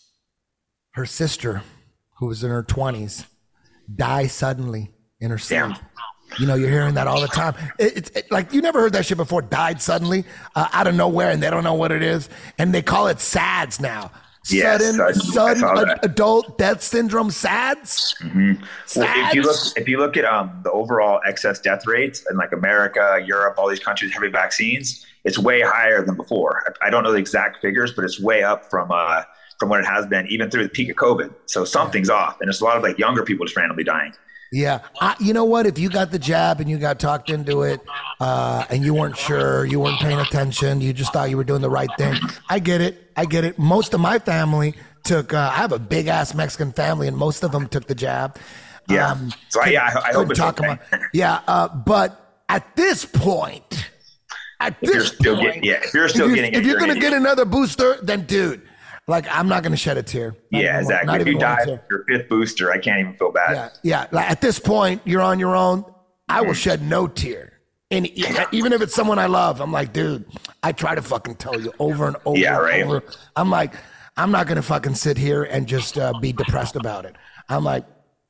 her sister, who was in her twenties, die suddenly in her sleep. Damn. You know, you're hearing that all the time. It's it, it, like, you never heard that shit before, died suddenly uh, out of nowhere, and they don't know what it is. And they call it SADS now. Yes, sudden I, sudden I ad, adult death syndrome, SADS. Mm-hmm. SADS? Well, if you look, if you look at um, the overall excess death rates in like America, Europe, all these countries having vaccines, it's way higher than before. I, I don't know the exact figures, but it's way up from uh, from what it has been, even through the peak of COVID. So something's off, and it's a lot of like younger people just randomly dying. Yeah. I, you know what? If you got the jab and you got talked into it uh, and you weren't sure, you weren't paying attention, you just thought you were doing the right thing. I get it. I get it. Most of my family took, uh, I have a big ass Mexican family and most of them took the jab. Yeah. Um, so I, yeah, I, I hope it's talk okay. about, yeah. Uh, but at this point, at if you're this still point, getting, yeah, if you're still if, getting if it, you're, you're going to get another booster, then dude, like, I'm not going to shed a tear. Not yeah, exactly. exactly. If you die with your fifth booster, I can't even feel bad. Yeah, yeah. Like, at this point, you're on your own. I will shed no tear. And even if it's someone I love, I'm like, dude, I try to fucking tell you over and over Yeah, right. and over. I'm like, I'm not going to fucking sit here and just uh, be depressed about it. I'm like,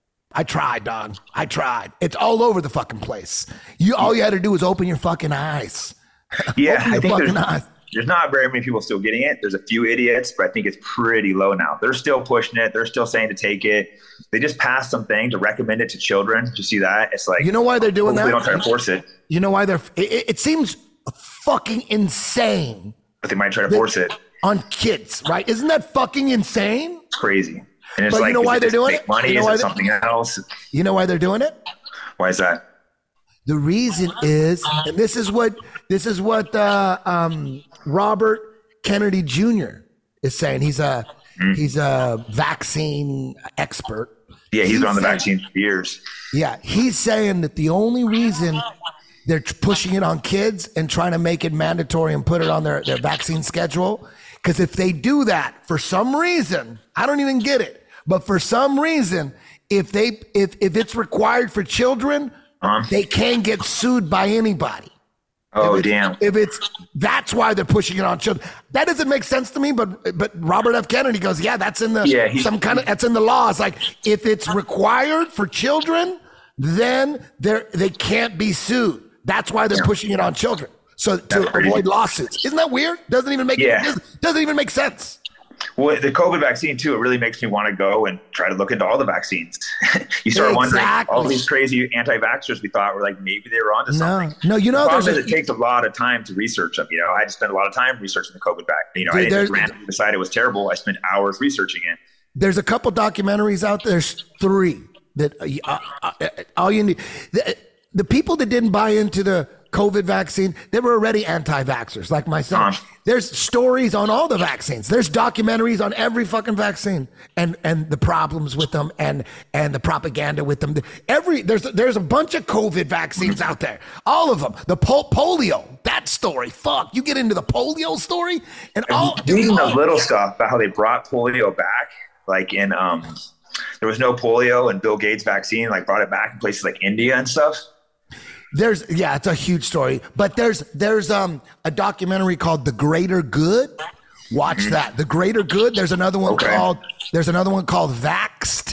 I tried, dog. I tried. It's all over the fucking place. You All you had to do was open your fucking eyes. Yeah, open I your think fucking there's, eyes. there's not very many people still getting it. There's a few idiots, but I think it's pretty low now. They're still pushing it. They're still saying to take it. They just passed something to recommend it to children. Did you see that? It's like, You know why they're doing that? They don't try to force it, You know why they're, it, it seems fucking insane but they might try to force it. on kids, right? Isn't that fucking insane? It's crazy. And it's But you like, know is why it they're just doing make it? money? You know Is why it they- something else? You know why they're doing it? Why is that? The reason is, and this is what this is what uh, um, Robert Kennedy Junior is saying. He's a Mm. he's a vaccine expert. Yeah, he's been on the saying- vaccine for years. Yeah, he's saying that the only reason they're t- pushing it on kids and trying to make it mandatory and put it on their, their vaccine schedule, because if they do that for some reason, I don't even get it, but for some reason, if they if if it's required for children, Uh-huh. they can get sued by anybody. Oh, If it's- damn. If it's that's why they're pushing it on children. That doesn't make sense to me. But but Robert F. Kennedy goes, yeah, that's in the Yeah, he- some kind of that's in the law. It's like if it's required for children, then they they can't be sued. That's why they're pushing it on children, so to crazy. avoid lawsuits. Isn't that weird? Doesn't even make Yeah. it doesn't, doesn't even make sense. Well, the COVID vaccine too, it really makes me want to go and try to look into all the vaccines. You start wondering, Exactly. all these crazy anti-vaxxers we thought were like, maybe they were onto No, something. no, you know The problem there's is a, it takes a lot of time to research them. You know, I had to spend a lot of time researching the COVID vaccine. You know, Dude, I didn't there's- just randomly decide it was terrible. I spent hours researching it. there's a couple documentaries out there. There's three that uh, uh, uh, all you need. The, the people that didn't buy into the COVID vaccine, they were already anti-vaxxers like myself. Uh-huh. There's stories on all the vaccines. There's documentaries on every fucking vaccine and and the problems with them and and the propaganda with them. Every there's there's a bunch of COVID vaccines out there. All of them. The pol- polio, that story. Fuck, you get into the polio story and all. Reading the all- little stuff about how they brought polio back, like in um, there was no polio and Bill Gates vaccine like brought it back in places like India and stuff. There's yeah, it's a huge story. But there's there's um a documentary called The Greater Good. Watch that. The Greater Good. There's another one Okay. called there's another one called Vaxxed.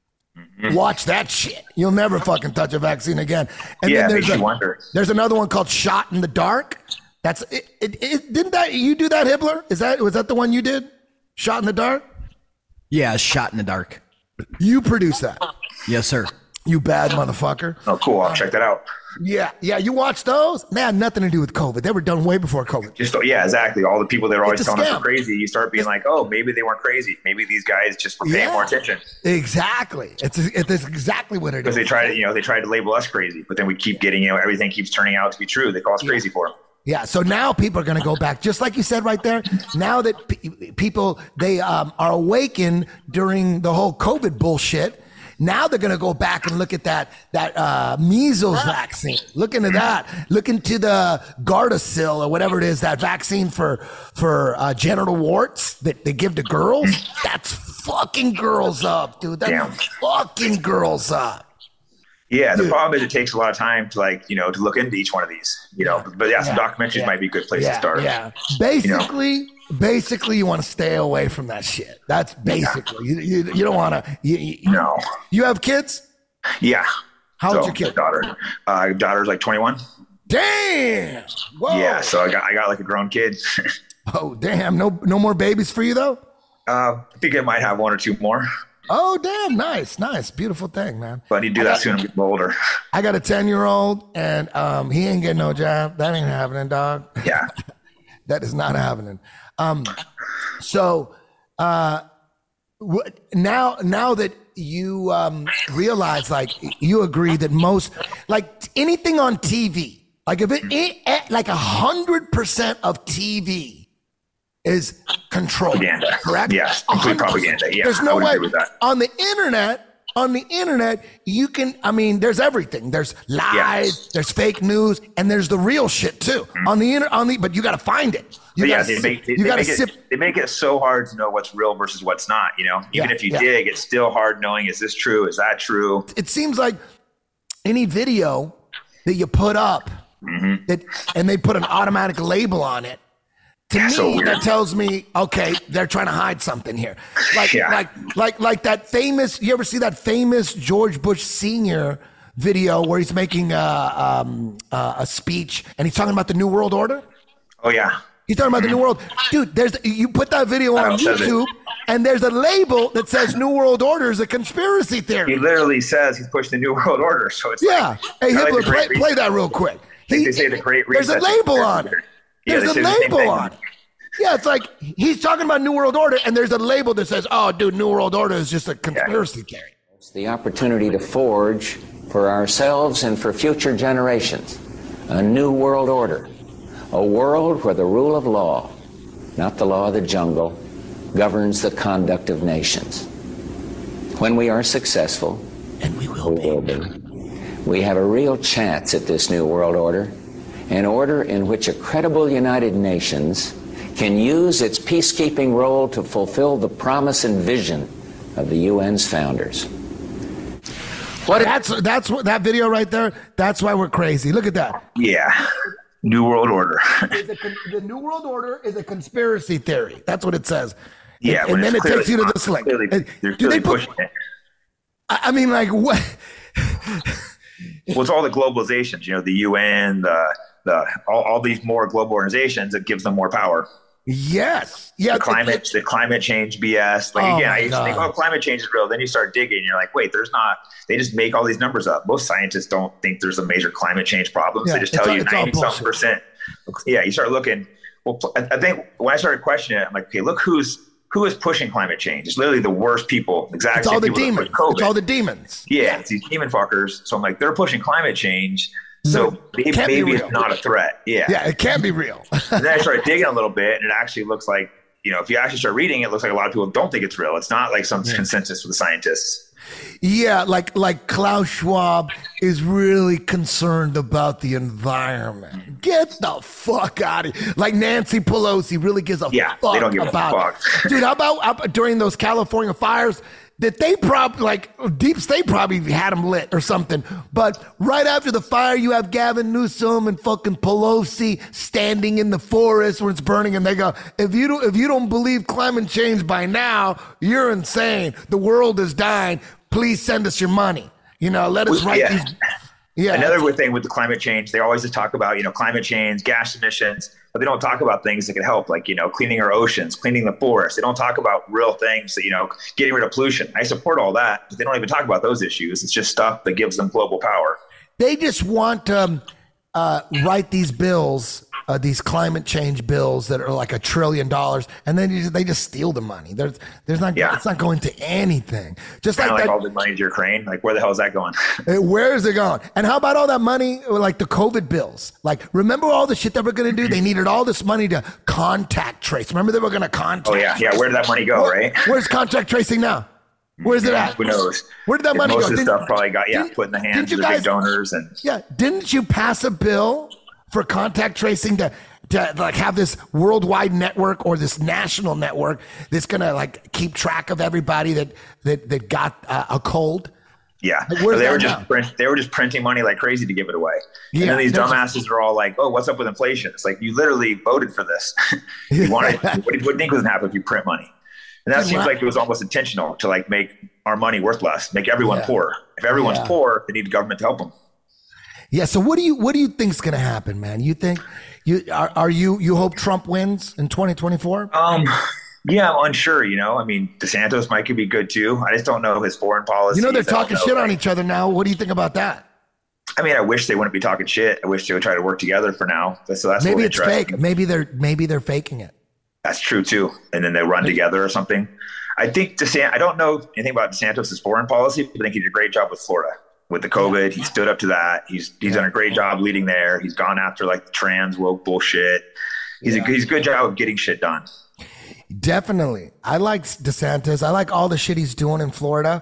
Watch that shit. You'll never fucking touch a vaccine again. And Yeah, it then makes there's you a, wonder. there's another one called Shot in the Dark. That's it, it, it didn't that you do that, Hibbler? Is that was that the one you did? Shot in the Dark? Yeah, Shot in the Dark. You produced that. Yes, sir. You bad motherfucker. Oh, cool. I'll check that out. Yeah, yeah, you watch those? They had nothing to do with COVID. They were done way before COVID. Just yeah, exactly. All the people that are always It's a telling us scam. we're crazy, you start being like, oh, maybe they weren't crazy. Maybe these guys just were paying Yeah. more attention Exactly. It's it's exactly what it because is. they try to, you know, they tried to label us crazy, but then we keep getting, you know, everything keeps turning out to be true. They call us crazy for them. Yeah, so now people are going to go back, just like you said right there. Now that pe- people, they um, are awakened during the whole COVID bullshit. Now they're going to go back and look at that that uh, measles vaccine. Look into that. Look into the Gardasil or whatever it is, that vaccine for for uh, genital warts that they give to girls. That's fucking girls up, dude. That's Damn. fucking girls up. Yeah, the Dude. problem is it takes a lot of time to like, you know, to look into each one of these, you know, but yeah, some Yeah. documentaries Yeah. might be a good place yeah, to start. Yeah. Basically, you know? basically you want to stay away from that shit. That's basically, yeah. you, you, you don't want to, you, you, no. You have kids? Yeah. How so, old's your kid? Daughter. Uh, daughter's like twenty-one. Damn. Whoa. Yeah. So I got, I got like a grown kid. Oh, damn. No, no more babies for you though? Uh, I think I might have one or two more. Oh, damn. Nice. Nice. Beautiful thing, man. But I need to do that soon. I'm getting older. I got a ten year old and um, he ain't getting no job. That ain't happening, dog. Yeah. That is not happening. Um, so uh, w- now, now that you um, realize, like, you agree that most, like anything on T V, like if it, it like a hundred percent of T V is controlled, Propaganda. correct? Yes, complete propaganda. Yeah, There's I no would way agree with that. on the internet. On the internet, you can, I mean, there's everything. There's lies, Yes. there's fake news, and there's the real shit too. Mm-hmm. On the inter, on the, but you got to find it. You But yeah, gotta they sip, make, they, you they, gotta make sip. it, they make it so hard to know what's real versus what's not, you know? Even Yeah, if you yeah. dig, it's still hard knowing, is this true? Is that true? It seems like any video that you put up, Mm-hmm. that and they put an automatic label on it. To Yeah, me, so weird. that tells me, okay, they're trying to hide something here. Like, Yeah. like, like, like that famous. You ever see that famous George Bush Senior video where he's making a, um, uh, a speech and he's talking about the New World Order? Oh, yeah. He's talking about the New World. Dude, there's you put that video on know, says it. YouTube, and there's a label that says New World Order is a conspiracy theory. He literally says he's pushing the New World Order. So it's Yeah. like, Hey, kinda like Hitler, the Great play, play that real quick. They, He- they say the Great There's a Reset. label on it. Yeah, There's they a say the same label thing. on it. Yeah, it's like he's talking about New World Order, and there's a label that says, "Oh, dude, New World Order is just a conspiracy theory." It's the opportunity to forge for ourselves and for future generations a new world order, a world where the rule of law, not the law of the jungle, governs the conduct of nations. When we are successful, And we will we be. will be, we have a real chance at this new world order, an order in which a credible United Nations can use its peacekeeping role to fulfill the promise and vision of the U N's founders. What? That's that's what that video right there. That's why we're crazy. Look at that. Yeah. New World Order. Is a con- the New World Order is a conspiracy theory. That's what it says. Yeah. and, when and then it it's clearly takes you to not. this link. Clearly, And they're do clearly they put? pushing it. I I mean, like what? Well, it's all the globalizations, you know, the U N, the, the, all, all these more global organizations that gives them more power. Yes. Yeah. The climate, the climate change B S. Like, Oh again, my I used to think, God. oh, climate change is real. Then you start digging and you're like, wait, there's not, they just make all these numbers up. Most scientists don't think there's a major climate change problem. So Yeah, they just it's tell all- you it's all ninety something bullshit. percent. Yeah. You start looking. Well, I I think when I started questioning it, I'm like, okay, look who's, who is pushing climate change? It's literally the worst people. Exactly. It's all the people that demons. push COVID. It's all the demons. Yeah, it's these demon fuckers. So I'm like, they're pushing climate change. So No, maybe, can't be maybe real. it's not a threat. Yeah. Yeah, it can't be real. And then I started digging a little bit, and it actually looks like, you know, if you actually start reading, it looks like a lot of people don't think it's real. It's not like some consensus with the scientists. Yeah, like like Klaus Schwab is really concerned about the environment. Get the fuck out of here. Like Nancy Pelosi really gives a Yeah, fuck they don't give a about fuck. Dude, how about how about during those California fires that they probably, like, Deep State probably had them lit or something. But right after the fire, you have Gavin Newsom and fucking Pelosi standing in the forest where it's burning, and they go, if you don't, if you don't believe climate change by now, you're insane. The world is dying. Please send us your money. You know, let us write Yeah. these. Yeah. Another weird thing with the climate change, they always just talk about, you know, climate change, gas emissions, but they don't talk about things that can help, like, you know, cleaning our oceans, cleaning the forest. They don't talk about real things that, you know, getting rid of pollution. I support all that, but they don't even talk about those issues. It's just stuff that gives them global power. They just want um, uh, write these bills, uh, these climate change bills that are like a trillion dollars, and then you just, they just steal the money. There's, there's not, yeah. it's not going to anything. Just like, like that, all the money to Ukraine. Like, where the hell is that going? Where is it going? And how about all that money, like the COVID bills? Like, remember all the shit that we're going to do? They needed all this money to contact trace. Remember they were going to contact. Oh yeah, yeah. Where did that money go? Where, right? Where's contact tracing now? Where's it at? Who knows? Where did that money most go? Most of the didn't, stuff probably got, yeah, put in the hands of the guys, big donors. And yeah, didn't you pass a bill for contact tracing to, to like have this worldwide network or this national network that's going to like keep track of everybody that, that, that got uh, a cold? Yeah, like, so they were just print, they were just printing money like crazy to give it away. Yeah, and then these dumbasses just, are all like, "Oh, what's up with inflation?" It's like, you literally voted for this. You wanted. What do you think was going to happen if you print money? And that seems like it was almost intentional to like make our money worth less, make everyone yeah. poor. If everyone's yeah. poor, they need the government to help them. Yeah. So what do you what do you think's going to happen, man? You think you are, are you you hope Trump wins in twenty twenty-four? Um. Yeah, I'm unsure. You know, I mean, DeSantis might could be good too. I just don't know his foreign policy. You know, they're talking shit on each other now. What do you think about that? I mean, I wish they wouldn't be talking shit. I wish they would try to work together for now. So that's maybe it's fake. Maybe they're maybe they're faking it. That's true too. And then they run together or something. I think DeSantis, I don't know anything about DeSantis' foreign policy, but I think he did a great job with Florida. With the COVID, he stood up to that. He's he's yeah. done a great job leading there. He's gone after like the trans woke bullshit. He's yeah. a he's a good job of getting shit done. Definitely. I like DeSantis. I like all the shit he's doing in Florida.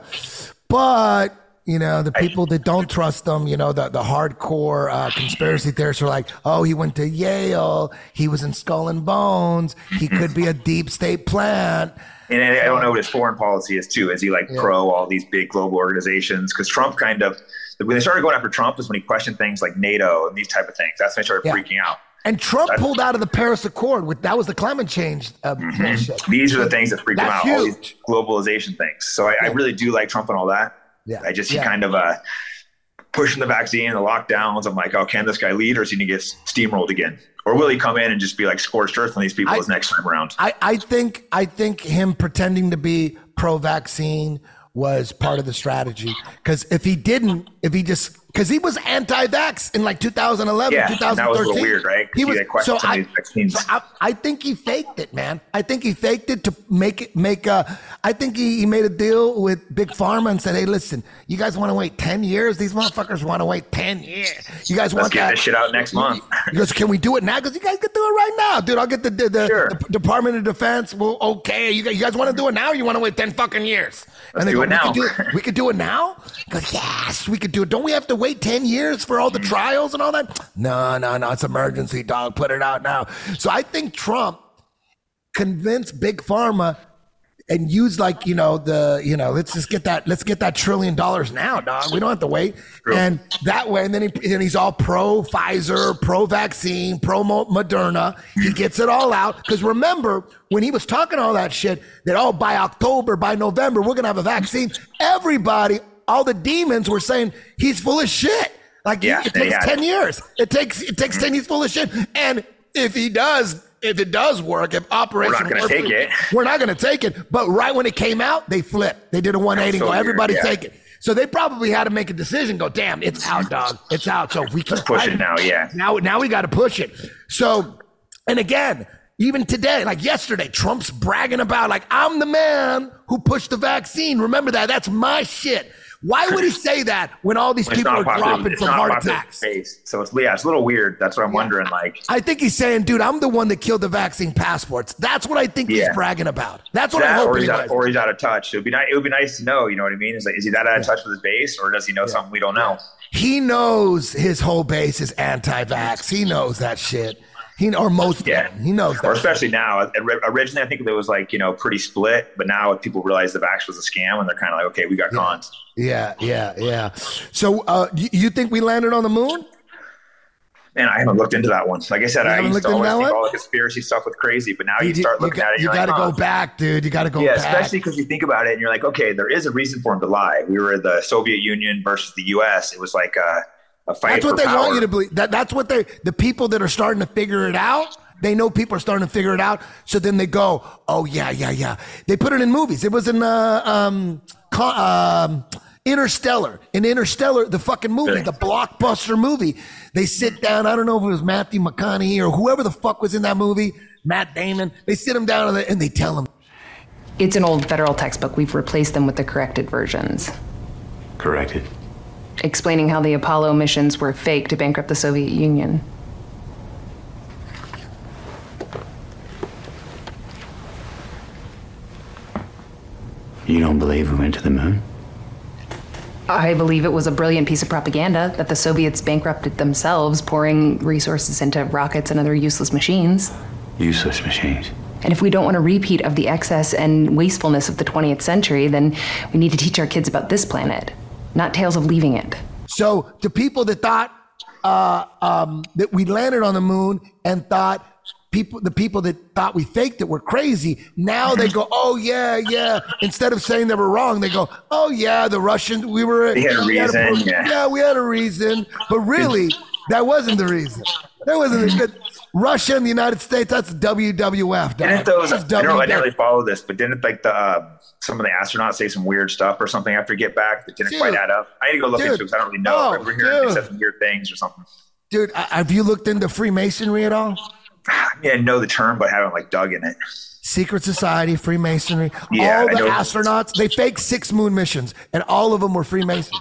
But, you know, the people that don't trust him, you know, the, the hardcore uh, conspiracy theorists are like, oh, he went to Yale. He was in Skull and Bones. He could be a deep state plant. And I don't know what his foreign policy is, too. Is he like yeah. pro all these big global organizations? Because Trump kind of, when they started going after Trump was when he questioned things like NATO and these type of things. That's when they started yeah. freaking out. And Trump That's, pulled out of the Paris Accord. With that was the climate change uh, mm-hmm. bullshit. These are the things that freak him out, huge. All these globalization things. So I, yeah. I really do like Trump and all that. Yeah. I just, he yeah. kind of uh, pushing the vaccine and the lockdowns. I'm like, oh, can this guy lead or is he going to get steamrolled again? Or will he come in and just be like scorched earth on these people I, his next time around? I, I think I think him pretending to be pro-vaccine was part of the strategy. Because if he didn't, if he just, because he was anti-vax in like two thousand eleven, yeah, two thousand thirteen. That was a little weird, right? He was, so I, so I, I think he faked it, man. I think he faked it to make it, make a, I think he, he made a deal with Big Pharma and said, hey, listen, you guys want to wait ten years? These motherfuckers want to wait ten years. You guys want Let's get that? this shit out next month. He goes, can we do it now? Because you guys can do it right now, dude. I'll get the, the, the, sure. the Department of Defense. Well, okay. You guys, you guys want to do it now or you want to wait ten fucking years? Let's and they do go, it now. We could do it, we could do it now? He goes, yes, we could do it. Don't we have to wait ten years for all the trials and all that? No, no, no. It's emergency, dog. Put it out now. So I think Trump convinced Big Pharma and used like, you know, the, you know, let's just get that, let's get that trillion dollars now, dog. We don't have to wait. True. And that way, and then he, and he's all pro Pfizer, pro vaccine, pro Moderna. He gets it all out. Because remember, when he was talking all that shit, that, oh, by October, by November, we're going to have a vaccine. Everybody, all the demons were saying he's full of shit. Like yeah, it takes yeah. ten years. It takes, it takes ten years full of shit. And if he does, if it does work, if Operation we're not going to take it. We're not going to take it. But right when it came out, they flipped. They did a one eighty. So go, everybody weird, yeah. take it. So they probably had to make a decision. Go, damn, it's out, dog. It's out. So if we can push it now. Yeah. Now, now we got to push it. So, and again, even today, like yesterday, Trump's bragging about like, I'm the man who pushed the vaccine. Remember that? That's my shit. Why would he say that when all these it's people are popular, dropping from heart attacks? Face. So it's, yeah, it's a little weird. That's what I'm yeah. wondering. Like, I think he's saying, dude, I'm the one that killed the vaccine passports. That's what I think yeah. he's bragging about. That's what that, I'm hoping or he's, he out, or he's out of touch. It would be nice. It would be nice to know. You know what I mean? Is like, is he that out of yeah. touch with his base, or does he know yeah. something we don't know? He knows his whole base is anti-vax. He knows that shit. He or most yeah. of them. He knows that. Or especially shit. Now. Originally, I think it was like, you know, pretty split. But now people realize the vax was a scam, and they're kind of like, okay, we got yeah. cons. Yeah, yeah, yeah. So uh, you, you think we landed on the moon? Man, I haven't looked into that one. Like I said, you I used to always think one? all the conspiracy stuff was crazy, but now you, you start looking you got, at it. You got to like, go oh. back, dude. You got to go yeah, back. Yeah, especially because you think about it and you're like, okay, there is a reason for him to lie. We were the Soviet Union versus the U S. It was like a, a fight. That's what for they power. want you to believe. That, that's what they, the people that are starting to figure it out. They know people are starting to figure it out. So then they go, oh, yeah, yeah, yeah. They put it in movies. It was in, uh, um, um, Interstellar. In Interstellar, the fucking movie, Really? the blockbuster movie, they sit down. I don't know if it was Matthew McConaughey or whoever the fuck was in that movie, Matt Damon. They sit him down and they tell him. It's an old federal textbook. We've replaced them with the corrected versions. Corrected? Explaining how the Apollo missions were fake to bankrupt the Soviet Union. You don't believe we went to the moon? I believe it was a brilliant piece of propaganda that the Soviets bankrupted themselves, pouring resources into rockets and other useless machines. Useless machines. And if we don't want a repeat of the excess and wastefulness of the twentieth century, then we need to teach our kids about this planet, not tales of leaving it. So to people that thought uh, um, that we landed on the moon and thought people, the people that thought we faked it were crazy, now they go, oh yeah, yeah. Instead of saying they were wrong, they go, oh yeah, the Russians, we were. They had a we reason, had a, yeah. yeah, we had a reason, but really, that wasn't the reason. That wasn't a good. Russia and the United States, that's W W F. Dog. Didn't those, That's I don't know, I W W F. didn't really follow this, but didn't like the uh, some of the astronauts say some weird stuff or something after get back that didn't Dude. quite add up? I need to go look Dude. into it because I don't really know. Oh, We're hearing dude. they said some weird things or something. Dude, uh, have you looked into Freemasonry at all? Yeah, I know the term, but I haven't like dug in it. Secret Society, Freemasonry. Yeah, all I the know. astronauts, they faked six moon missions, and all of them were Freemasons.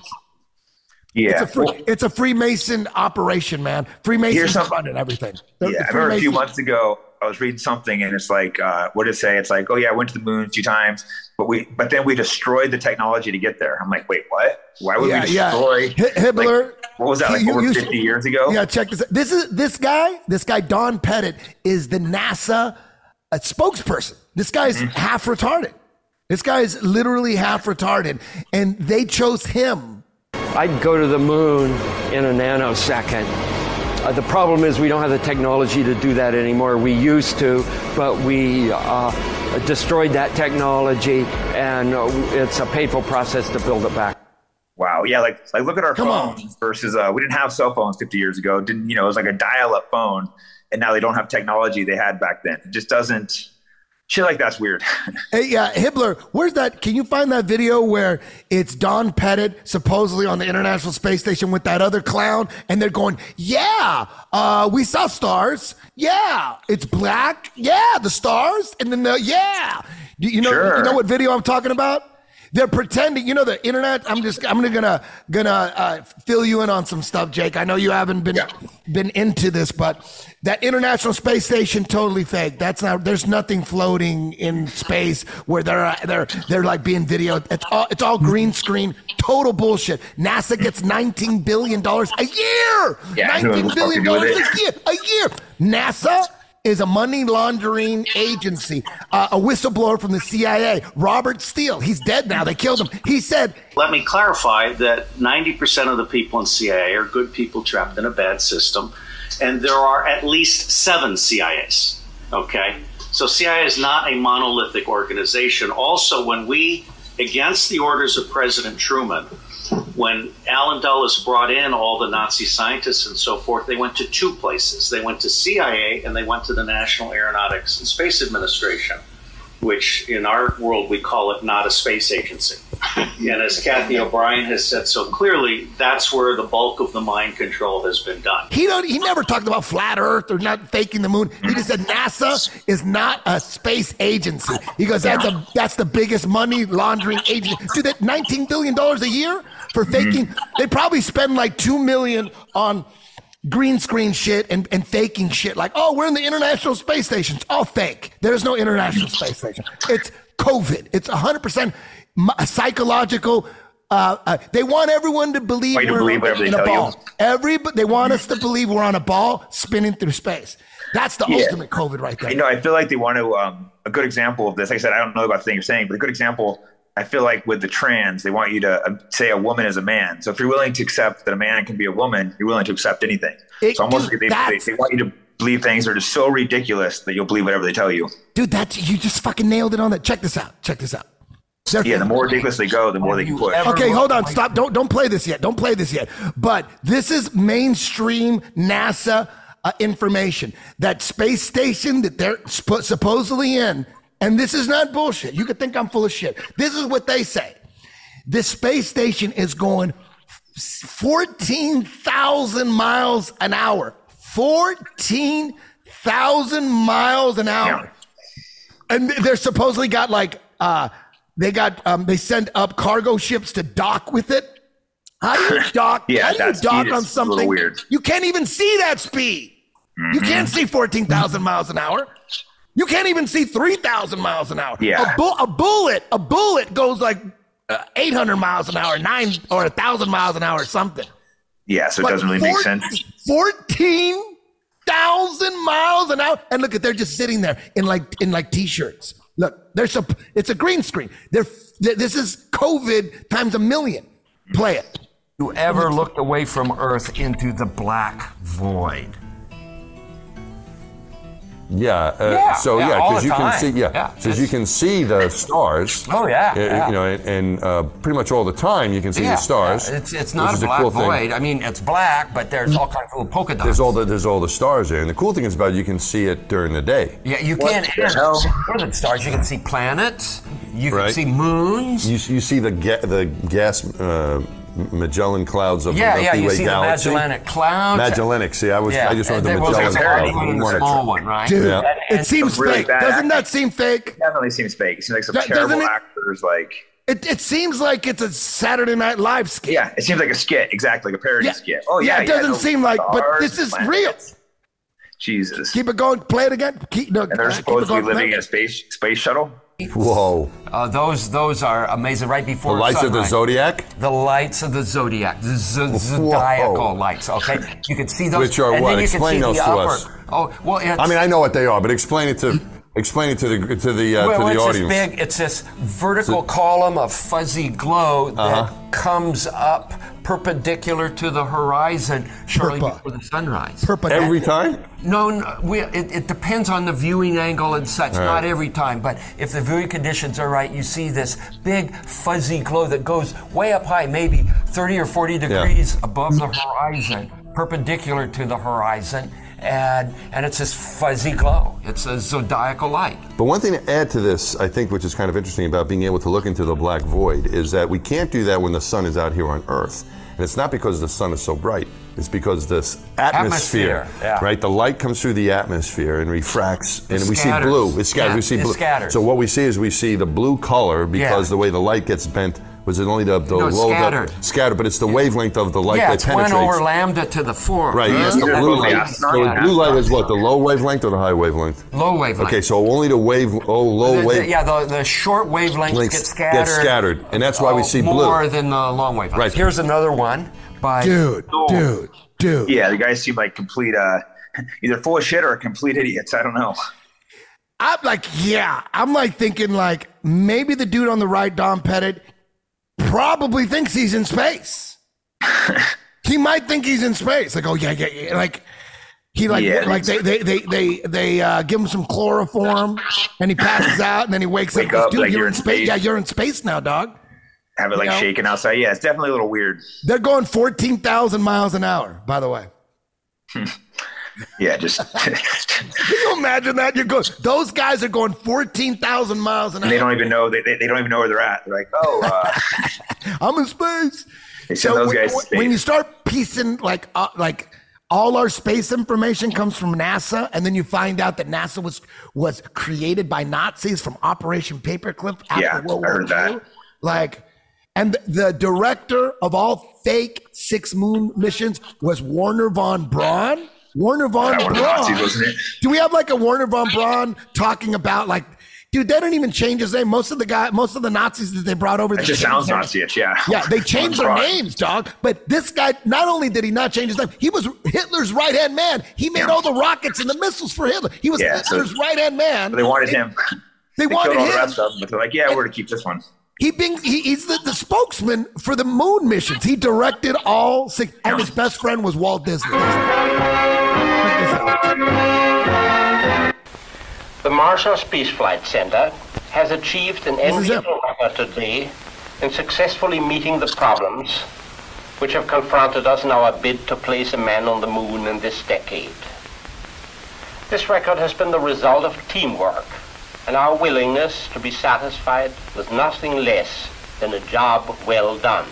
Yeah, It's a, free, well, it's a Freemason operation, man. Freemasons Here's some- running everything. The- yeah. the I remember a few Freemasons- months ago, I was reading something, and it's like, uh, what did it say? It's like, oh yeah, I went to the moon a few times, but we, but then we destroyed the technology to get there. I'm like, wait, what? Why would Yeah, we yeah. destroy? Hi- Hibbler. Like, what was that? Like You- over you- fifty years ago? Yeah, check this out. This is this guy, this guy, Don Pettit, is the NASA uh, spokesperson. This guy's Mm-hmm. half retarded. This guy's literally half retarded. And they chose him. I'd go to the moon in a nanosecond. Uh, the problem is we don't have the technology to do that anymore. We used to, but we uh, destroyed that technology, and uh, it's a painful process to build it back. Wow. Yeah. Like, like look at our Come on. phones versus, uh, we didn't have cell phones fifty years ago. Didn't, you know, it was like a dial up phone, and now they don't have technology they had back then. It just doesn't, shit like that's weird. Hey, yeah, Hibbler, where's that? Can you find that video where it's Don Pettit supposedly on the International Space Station with that other clown, and they're going, yeah, uh, we saw stars. Yeah, it's black. Yeah, the stars. And then the, yeah. You, you know, Sure. you know what video I'm talking about? They're pretending, you know, the internet. I'm just, I'm gonna, gonna uh, fill you in on some stuff, Jake. I know you haven't been, Yeah. been into this, but that International Space Station totally fake. That's not. There's nothing floating in space where they're, uh, they're, they're like being videoed. It's all, it's all green screen. Total bullshit. NASA gets nineteen billion dollars a year. Yeah, who nineteen knows what billion to do dollars with a year. A year. NASA is a money laundering agency. Uh, a whistleblower from the C I A, Robert Steele. He's dead now. They killed him. He said, Let me clarify that ninety percent of the people in C I A are good people trapped in a bad system, and there are at least seven C I As, okay? So C I A is not a monolithic organization. Also, when we, against the orders of President Truman, when Alan Dulles brought in all the Nazi scientists and so forth, they went to two places. They went to C I A and they went to the National Aeronautics and Space Administration, which in our world we call it not a space agency. And as Kathy O'Brien has said so clearly, that's where the bulk of the mind control has been done. he don't, he never talked about flat Earth or not faking the moon. He just said NASA is not a space agency. He goes, that's a that's the biggest money laundering agency. Dude, that nineteen billion dollars a year for faking. They probably spend like two million on green screen shit and, and faking shit. Like, oh, we're in the International Space Station. It's all fake. There's no International Space Station. It's COVID. It's one hundred percent psychological. Uh, uh, they want everyone to believe Want you to we're believe whatever they in a tell you. ball. Every, they want us to believe we're on a ball spinning through space. That's the Yeah. ultimate COVID right there. You know, I feel like they want to, um, a good example of this, like I said, I don't know about the thing you're saying, but a good example, I feel like with the trans, they want you to uh, say a woman is a man. So if you're willing to accept that a man can be a woman, you're willing to accept anything. It- so almost dude, like they, they, that's- they want you to believe things that are just so ridiculous that you'll believe whatever they tell you. Dude, that's, you just fucking nailed it on that. Check this out. Check this out. They're- Yeah, the more ridiculous they go, the more they can push. Okay, hold on. Stop. Don't don't play this yet. Don't play this yet. But this is mainstream NASA uh, information. That space station that they're sp- supposedly in, and this is not bullshit. You could think I'm full of shit. This is what they say. This space station is going fourteen thousand miles an hour. fourteen thousand miles an hour. Yeah. And they're supposedly got like, uh, they got, um, they send up cargo ships to dock with it. How do you dock? yeah, how do you dock on something? Weird. You can't even see that speed. Mm-hmm. You can't see fourteen thousand miles an hour. You can't even see three thousand miles an hour. Yeah. A, bu- a bullet, a bullet goes like uh, eight hundred miles an hour, nine or one thousand miles an hour or something. Yeah, so it but doesn't really four, make sense. fourteen thousand miles an hour. And look at, they're just sitting there in like, in like t-shirts. Look, there's a, it's a green screen. They're, this is COVID times a million. Play it. You ever looked away from Earth into the black void? Yeah, uh, yeah. So yeah, yeah, because you time. can see, yeah, yeah because you can see the stars. Oh yeah, uh, yeah. you know, and, and uh, pretty much all the time you can see yeah, the stars. Yeah. It's it's not a black cool void. Thing. I mean, it's black, but there's all kinds of little polka dots. There's all the there's all the stars there, and the cool thing is about it, you can see it during the day. Yeah, you can. More than stars, you can see planets. You can right. see moons. You you see the ga- the gas. Uh, Magellan clouds of yeah, the yeah, Milky you Way see galaxy. the Magellanic clouds. Magellanic. See, I was, yeah. I just wanted the Magellan clouds. The small one, right? Dude, yeah. it and seems really fake. Bad Doesn't acting. that seem fake? It definitely seems fake. It seems like some That, terrible it, actors. Like it, it seems like it's a Saturday Night Live skit. Yeah, it seems like a skit, exactly, like a parody yeah. skit. Oh yeah, yeah. It doesn't yeah, no seem like, but this is planets. real. Jesus. Keep it going. Play it again. Keep, no, and they're uh, supposed to be living play. in a space space shuttle. Whoa! Uh, those those are amazing. Right before the lights sunrise. of the zodiac. The lights of the zodiac, the z- zodiacal lights. Okay, you can see those. Which are and what? Then you Explain can see those the to upper. us. Oh well, it's, I mean, I know what they are, but explain it to explain it to the to the uh, well, to the it's audience. This big, it's this vertical column of fuzzy glow that uh-huh. comes up perpendicular to the horizon shortly Purpa. before the sunrise. Purpa. Every time? No, no we, it, it depends on the viewing angle and such. Right. Not every time, but if the viewing conditions are right, you see this big fuzzy glow that goes way up high, maybe thirty or forty degrees yeah. above the horizon, perpendicular to the horizon. And, and it's this fuzzy glow. It's a zodiacal light. But one thing to add to this, I think, which is kind of interesting about being able to look into the black void, is that we can't do that when the sun is out here on Earth. And it's not because the sun is so bright. It's because this atmosphere, atmosphere yeah. right? The light comes through the atmosphere and refracts, and it we scatters. see blue. It scatters. Yeah, we see it blue. scatters. So what we see is we see the blue color because yeah. the way the light gets bent. Was it only the, the no, low scattered? The, scattered, but it's the wavelength of the light yeah, that it's penetrates. one over lambda to the four. Right, yes, the Yeah. blue Yeah. light. So the blue light is what, the low wavelength or the high wavelength? Low wavelength. Okay, so only the wave, oh, low the, wave. the, yeah, the, the short wavelengths Lengths get scattered. Get scattered, and that's why oh, we see blue. More than the long wavelengths. Right. Here's another one by... Dude, dude, dude. Yeah, the guys seem like complete, uh, either full of shit or complete idiots. I don't know. I'm like, yeah. I'm like thinking like maybe the dude on the right, Dom Pettit, probably thinks he's in space. He might think he's in space. Like, oh yeah, yeah, yeah. Like he like Yeah. like they they they they they uh, give him some chloroform and he passes out and then he wakes Wake up. up, Dude, like you're you're in in space. space. Yeah, you're in space now, dog. Have it like You know? shaking outside. Yeah, it's definitely a little weird. They're going fourteen thousand miles an hour, by the way. Yeah, just Can you imagine that? You're going, those guys are going fourteen thousand miles an hour. they don't even know they, they, they don't even know where they're at. They're like, oh, uh, I'm in space. they send those when, guys to space. when you start piecing like uh, like all our space information comes from NASA, and then you find out that NASA was was created by Nazis from Operation Paperclip after Yeah, World I War heard that. Two. Like, and the director of all fake six moon missions was Werner von Braun. Werner von That one of the Braun. Nazis, wasn't it? Do we have like a Werner von Braun talking about like, dude? They don't even change his name. Most of the guy, most of the Nazis that they brought over, It they just changed sounds their- Nazi-ish, yeah. Yeah, they changed their Von Braun. names, dog. But this guy, not only did he not change his name, he was Hitler's right hand man. He made Yeah. all the rockets and the missiles for Hitler. He was Yeah, so- Hitler's right hand man. But they wanted him. They, They wanted killed all the him. rest of them, but they're like, yeah, we're going to keep this one. He being, he, he's the, the spokesman for the moon missions. He directed all six, and his best friend was Walt Disney. The Marshall Space Flight Center has achieved an This is it. enviable record today in successfully meeting the problems which have confronted us in our bid to place a man on the moon in this decade. This record has been the result of teamwork and our willingness to be satisfied with nothing less then a job well done.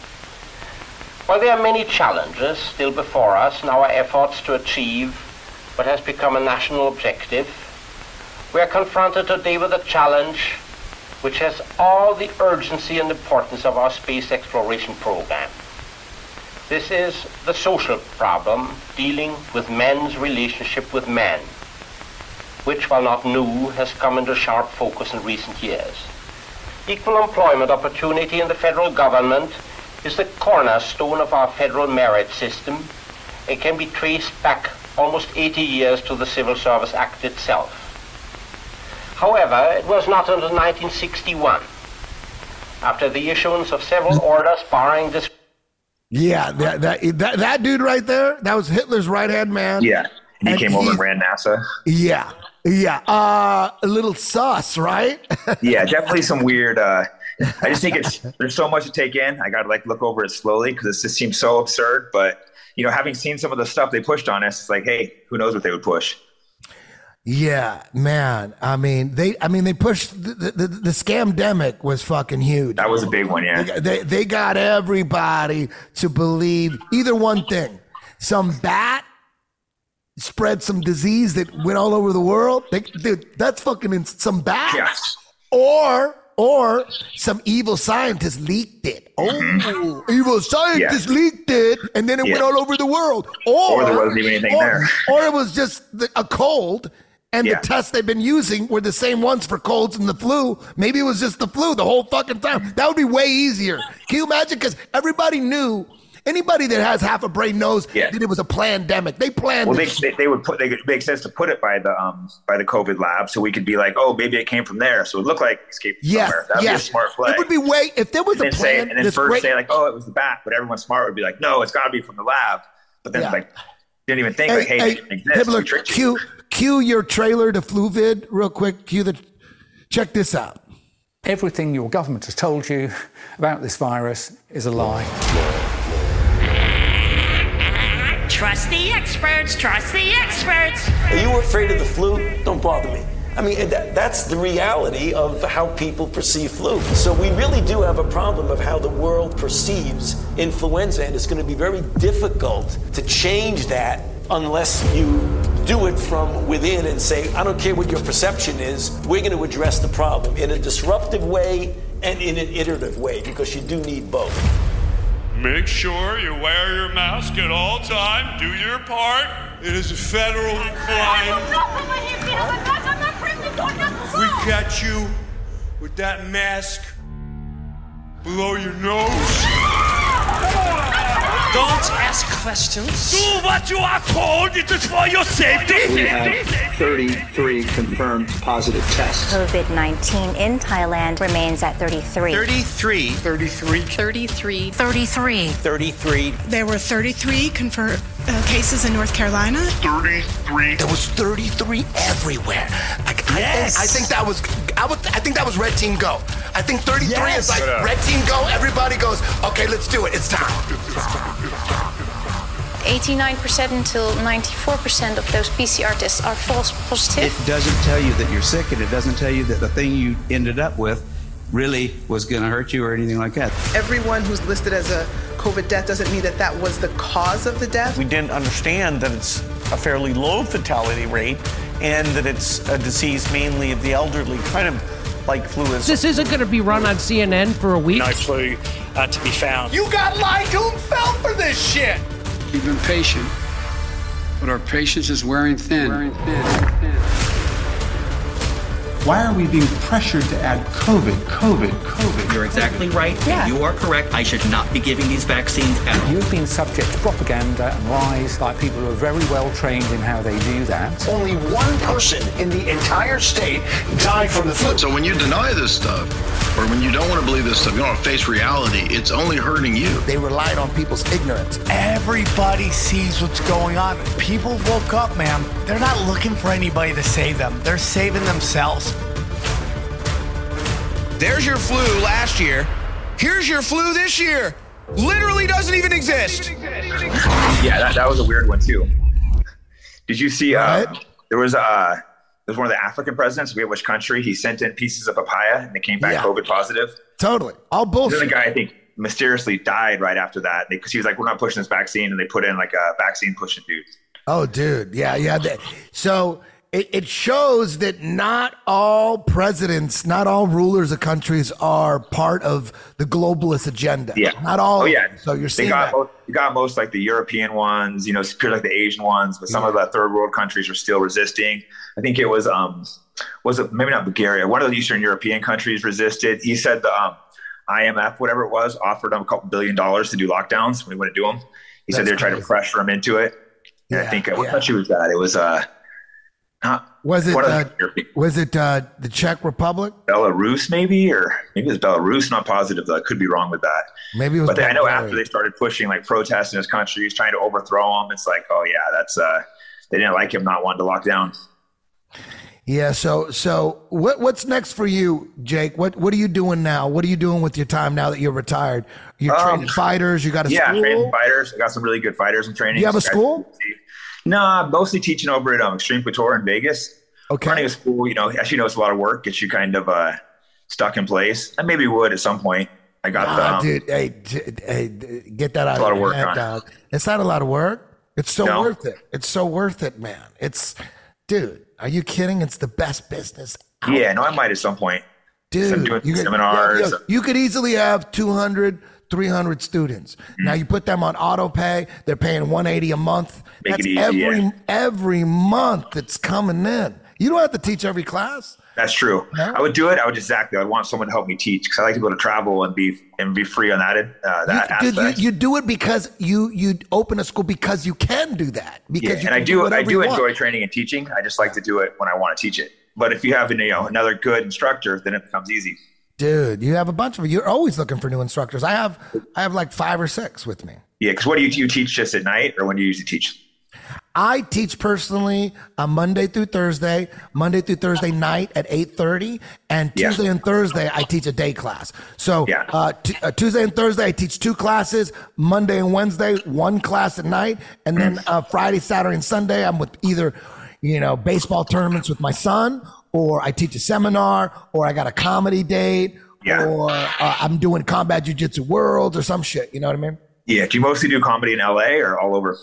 While there are many challenges still before us in our efforts to achieve what has become a national objective, we are confronted today with a challenge which has all the urgency and importance of our space exploration program. This is the social problem dealing with men's relationship with men, which, while not new, has come into sharp focus in recent years. Equal employment opportunity in the federal government is the cornerstone of our federal merit system and can be traced back almost eighty years to the Civil Service Act itself. However, it was not until nineteen sixty-one, after the issuance of several orders barring this. Yeah, that, that that that dude right there, that was Hitler's right-hand man. Yeah, and he And came over he- and ran NASA. Yeah, yeah. Uh, a little sus, right? Yeah, definitely some weird. Uh, I just think it's there's so much to take in. I got to like look over it slowly because it just seems so absurd. But you know, having seen some of the stuff they pushed on us, it's like, hey, who knows what they would push? Yeah, man. I mean, they. I mean, they pushed the the, the, the scamdemic was fucking huge. That was a big one, yeah. They, got- they they got everybody to believe either one thing: some bat spread some disease that went all over the world. They, dude, that's fucking in, some bat. Yeah. Or or some evil scientist leaked it. Oh, evil scientist Yeah. leaked it, and then it Yeah. went all over the world. Or, Or there wasn't even anything or, there. Or it was just the, a cold, and Yeah. the tests they've been using were the same ones for colds and the flu. Maybe it was just the flu the whole fucking time. That would be way easier. Can you imagine? Because everybody knew. Anybody that has half a brain knows Yeah. that it was a pandemic. They planned Well, they, this. they they would put they could make sense to put it by the um by the COVID lab, so we could be like, oh, maybe it came from there, so it looked like it escaped from Yes, somewhere. That'd yes. be a smart play. It would be way if there was and a then say, plan. and then this first great- say like, oh, it was the bat, but everyone smart would be like, no, it's got to be from the lab. But then Yeah. like didn't even think like, hey, it exists. We Hibbler, tricked you. cue, cue your trailer to FluVid real quick. Cue the. Check this out. Everything your government has told you about this virus is a lie. Trust the experts, trust the experts. Are you afraid of the flu? Don't bother me. I mean, that, that's the reality of how people perceive flu. So we really do have a problem of how the world perceives influenza, and it's going to be very difficult to change that unless you do it from within and say, I don't care what your perception is, we're going to address the problem in a disruptive way and in an iterative way, because you do need both. Make sure you wear your mask at all times. Do your part. It is a federal crime. If we catch you with that mask below your nose, Don't ask questions. do what you are told. It is for your safety. We have thirty-three confirmed positive tests. COVID nineteen in Thailand remains at thirty-three. thirty-three. thirty-three. thirty-three. thirty-three. thirty-three. There were thirty-three confirmed uh, cases in North Carolina. thirty-three. There was thirty-three everywhere. I, I, Yes. think, I think that was I would I think that was Red Team Go. I think thirty-three Yes. is like Shut up. Red Team Go. Everybody goes, okay, let's do it. It's time. eighty-nine percent until ninety-four percent of those P C R tests are false positive. It doesn't tell you that you're sick, and it doesn't tell you that the thing you ended up with really was going to hurt you or anything like that. Everyone who's listed as a COVID death doesn't mean that that was the cause of the death. We didn't understand that it's a fairly low fatality rate and that it's a disease mainly of the elderly, kind of like flu is. This isn't going to be run on C N N for a week. No clue uh, to be found. You got lied to and fell for this shit. We've been patient, but our patience is wearing thin. Wearing thin. Why are we being pressured to add COVID, COVID, COVID? You're exactly right. Yeah. You are correct. I should not be giving these vaccines at all. You've been subject to propaganda and lies by people who are very well trained in how they do that. Only one person in the entire state died from the flu. So when you deny this stuff, or when you don't want to believe this stuff, you don't want to face reality, it's only hurting you. They relied on people's ignorance. Everybody sees what's going on. People woke up, man. They're not looking for anybody to save them. They're saving themselves. There's your flu last year. Here's your flu this year. Literally doesn't even exist. Yeah, that, that was a weird one too. Did you see? Uh, there was uh, there was one of the African presidents. I forget which country. He sent in pieces of papaya and they came back Yeah. COVID positive. Totally. All bullshit. The guy, I think, mysteriously died right after that because he was like, we're not pushing this vaccine. And they put in like a vaccine pushing dude. Oh, dude. Yeah, yeah. So it, it shows that not all presidents, not all rulers of countries are part of the globalist agenda. Yeah. Not all. Oh, yeah. So you're they seeing got that. Most, you got most like the European ones, you know, pure like the Asian ones, but some Yeah. of the third world countries are still resisting. I think it was, um, was it maybe not Bulgaria? One of the Eastern European countries resisted. He said the um, I M F, whatever it was, offered him a couple billion dollars to do lockdowns when he wouldn't do them. He said That's they were trying crazy. to pressure him into it. And Yeah, I think what yeah. country was that? It was uh, not, Was it one of uh, the European- was it uh, the Czech Republic? Belarus maybe, or maybe it's Belarus. Not positive though. I could be wrong with that. Maybe it was. But they, I know Bulgaria. after they started pushing like protests in his countries, trying to overthrow him, it's like, oh yeah, that's uh, they didn't like him not wanting to lock down. Yeah. So so what what's next for you, Jake? What what are you doing now? What are you doing with your time now that you're retired? You're Um, training fighters. You got a Yeah, school. training fighters. I got some really good fighters in training. You have a Guys- school? No, I'm mostly teaching over at um, Extreme Couture in Vegas. Okay. Running a school, you know, as you know, it's a lot of work. Gets you kind of uh, stuck in place. I maybe would at some point. I got the. Ah, Um, dude, hey, d- hey, d- get that out It's a lot of of your work, head, huh? dog. It's not a lot of work. It's so No? worth it. It's so worth it, man. It's, dude, are you kidding? It's the best business out yeah, no, I might at some point. Dude, I'm doing you could, seminars. yeah, yeah. You could easily have two hundred, three hundred students. Mm-hmm. Now you put them on auto pay. They're paying one eighty a month. Make That's it easy, every yeah. every month it's coming in. You don't have to teach every class. That's true. No? I would do it. I would exactly. I would want someone to help me teach because I like to go to travel and be and be free on that uh, that You, dude, aspect. you, you do it because you you open a school because you can do that. Because yeah, you and I can do. I whatever do you enjoy want. training and teaching. I just like to do it when I want to teach it. But if you have, you know, another good instructor, then it becomes easy. Dude, you have a bunch of You're always looking for new instructors. I have I have like five or six with me. Yeah, because what do you you teach just at night, or when do you usually teach? I teach personally on Monday through Thursday, Monday through Thursday night at eight thirty, and Yeah. Tuesday and Thursday I teach a day class. So Yeah. uh, t- uh, Tuesday and Thursday I teach two classes. Monday and Wednesday one class at night, and then uh, Friday, Saturday, and Sunday I'm with either you know baseball tournaments with my son, or I teach a seminar, or I got a comedy date, Yeah. or uh, I'm doing combat jiu-jitsu worlds or some shit. You know what I mean? Yeah. Do you mostly do comedy in L A or all over?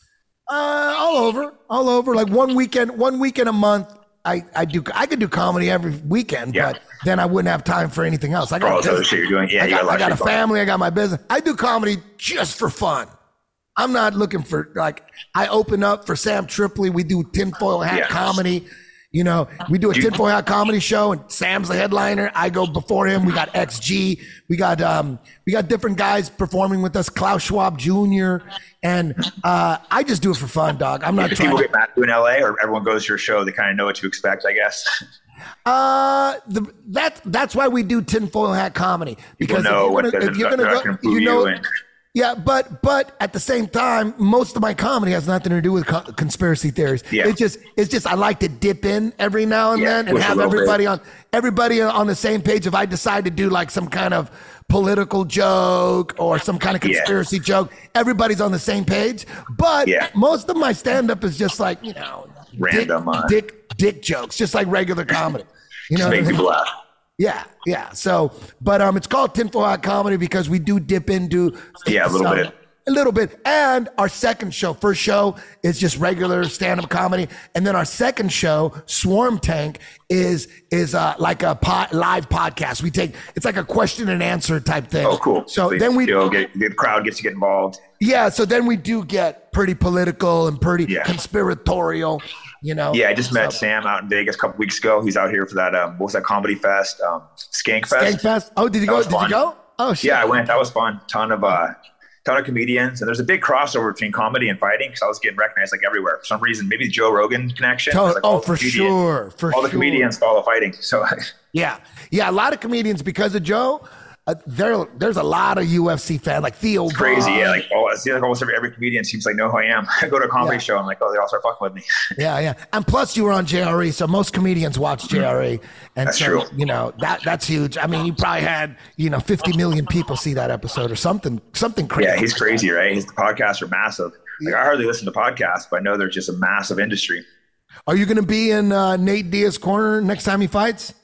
Uh, all over, all over. Like one weekend, one weekend a month. I, I do. I could do comedy every weekend, Yeah. but then I wouldn't have time for anything else. I For all got, this other business. shit you're doing. Yeah, I you got, got a lot I got a of shit going. family. I got my business. I do comedy just for fun. I'm not looking for like. I open up for Sam Tripoli. We do tinfoil hat Yeah. comedy. You know, we do a Do you- tinfoil hat comedy show, and Sam's the headliner. I go before him. We got X G. We got um, we got different guys performing with us. Klaus Schwab Junior And uh, I just do it for fun, dog. I'm not Do trying. people To, get mad at you in L A, or everyone goes to your show? They kind of know what to expect, I guess. uh, the, that that's why we do tinfoil hat comedy because People know if what you're gonna, they're- if you're they're gonna not go, gonna boo you you know. and- Yeah, but but at the same time, most of my comedy has nothing to do with co- conspiracy theories. Yeah. It's just it's just I like to dip in every now and Yeah, then and push a have little bit. everybody on everybody on the same page. If I decide to do like some kind of political joke or some kind of Yeah. conspiracy joke, everybody's on the same page. But Yeah. most of my stand up is just like you know Random, dick, uh, dick dick jokes, just like regular comedy. You know, Just what I make mean? people laugh. Yeah, yeah. So, but um, it's called Tinfoil Hat Comedy because we do dip into Yeah, a little some- bit. a little bit. And our second show, first show is just regular stand-up comedy, and then our second show, Swarm Tank, is is uh, like a pod, live podcast. We take it's like a question and answer type thing. Oh, cool. So then we you know, get, the crowd gets to get involved. yeah. So then we do get pretty political and pretty Yeah. conspiratorial. You know. Yeah, I just met So- Sam out in Vegas a couple weeks ago. He's out here for that. Um, what was that comedy fest? Um, Skank Fest. Skank Fest. Oh, did you That go? was Did you fun. go? Oh shit. Yeah, I went. That was fun. Ton of uh, ton of comedians, and there's a big crossover between comedy and fighting because I was getting recognized like everywhere for some reason. Maybe the Joe Rogan connection. To- It's like oh, all the for comedians- sure, for all the sure. comedians follow fighting. So Yeah, yeah. A lot of comedians because of Joe. Uh, there, there's a lot of U F C fans like Theo. it's crazy. Vaughn. Yeah, like all, it seems like almost every, every comedian seems like know who I am. I go to a comedy Yeah. show. I'm like, oh, they all start fucking with me. Yeah, yeah. And plus, you were on J R E, so most comedians watch J R E, and That's so true. you know that that's huge. I mean, you probably had you know fifty million people see that episode or something, something crazy. Yeah, he's crazy, right? His podcasts are massive. Like I hardly listen to podcasts, but I know they're just a massive industry. Are you going to be in uh, Nate Diaz's corner next time he fights?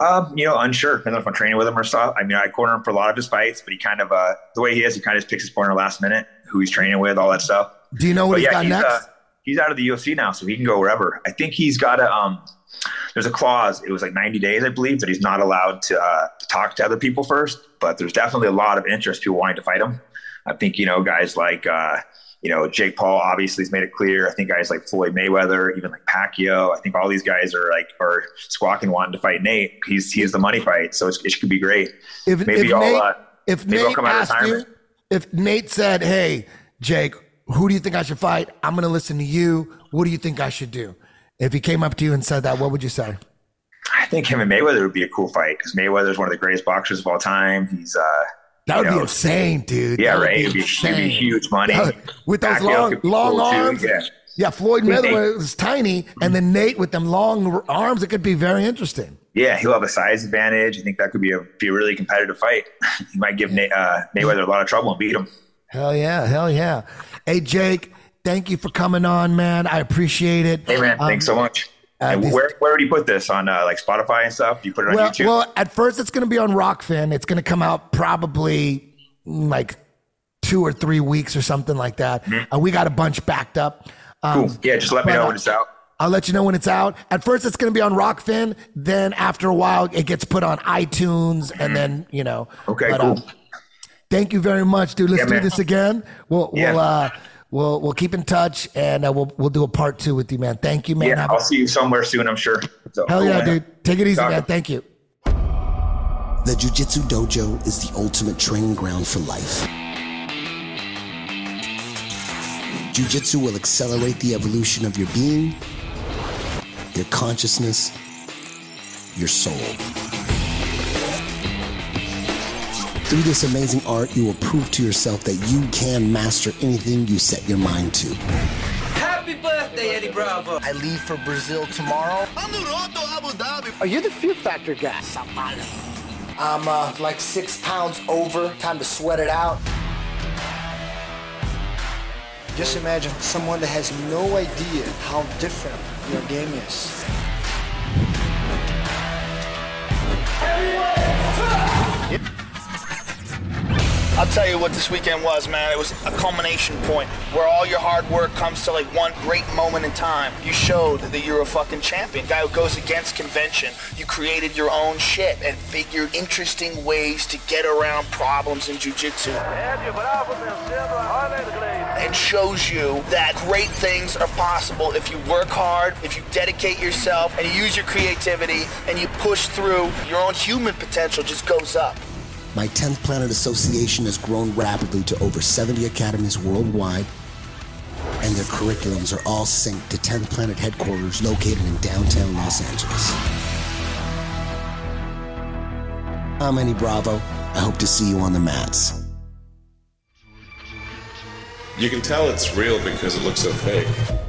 Um, you know, unsure. Depends on if I'm training with him or stuff. I mean, I corner him for a lot of his fights, but he kind of, uh, the way he is, he kind of just picks his corner last minute, who he's training with, all that stuff. Do you know what but he's yeah, got he's, next? Uh, he's out of the U F C now, so he can go wherever. I think he's got a, um, there's a clause. It was like ninety days, I believe, that he's not allowed to, uh, to talk to other people first, but there's definitely a lot of interest, people wanting to fight him. I think, you know, guys like, uh, you know, Jake Paul obviously has made it clear. I think guys like Floyd Mayweather, even like Pacquiao, I think all these guys are like, are squawking wanting to fight Nate. He's, he has the money fight. So it's, it could be great. If, maybe if I'll, Nate, uh, if maybe Nate I'll come out of asked you, retirement. if Nate said, hey, Jake, who do you think I should fight? I'm going to listen to you. What do you think I should do? If he came up to you and said that, what would you say? I think him and Mayweather would be a cool fight because Mayweather is one of the greatest boxers of all time. He's, uh, That would you know, be insane, dude. Yeah, that right. It'd be, it'd be huge money. Yeah, with those Pacquiao long, could be long cool, arms. too. Yeah. yeah, Floyd Nate- Mayweather was tiny, and then Nate with them long arms. It could be very interesting. Yeah, he'll have a size advantage. I think that could be a be a really competitive fight. He might give Nate, uh, Mayweather a lot of trouble and beat him. Hell yeah, hell yeah. Hey, Jake, thank you for coming on, man. I appreciate it. Hey, man, Um, thanks so much. uh, And these- where where would you put this on uh, like Spotify and stuff? Do you put it on Well, YouTube? well, at first it's going to be on Rockfin. It's going to come out probably mm, like two or three weeks or something like that. Mm-hmm. Uh, we got a bunch backed up. Um, cool. Yeah, just let me but, know uh, when it's out. I'll let you know when it's out. At first, it's going to be on Rockfin. Then after a while, it gets put on iTunes, and then you know. Okay, but, cool. um, thank you very much, dude. Let's Yeah, do man. this again. We'll Yeah. we'll uh, we'll we'll keep in touch, and uh, we'll we'll do a part two with you, man. Thank you, man. Yeah, Have I'll a- see you somewhere soon, I'm sure. So, Hell cool, yeah, man. dude. Take it easy, Talk- man. Thank you. The Jiu Jitsu Dojo is the ultimate training ground for life. Jiu Jitsu will accelerate the evolution of your being, your consciousness, your soul. Through this amazing art, you will prove to yourself that you can master anything you set your mind to. Happy birthday, Eddie Bravo. I leave for Brazil tomorrow. Are you the Fear Factor guy? I'm uh, like six pounds over. Time to sweat it out. Just imagine someone that has no idea how different your game is. I'll tell you what this weekend was, man. It was a culmination point where all your hard work comes to like one great moment in time. You showed that you're a fucking champion, guy who goes against convention. You created your own shit and figured interesting ways to get around problems in jiu-jitsu. And shows you that great things are possible if you work hard, if you dedicate yourself, and you use your creativity, and you push through. Your own human potential just goes up. My tenth Planet Association has grown rapidly to over seventy academies worldwide, and their curriculums are all synced to tenth Planet headquarters located in downtown Los Angeles. I'm Eddie Bravo. I hope to see you on the mats. You can tell it's real because it looks so fake.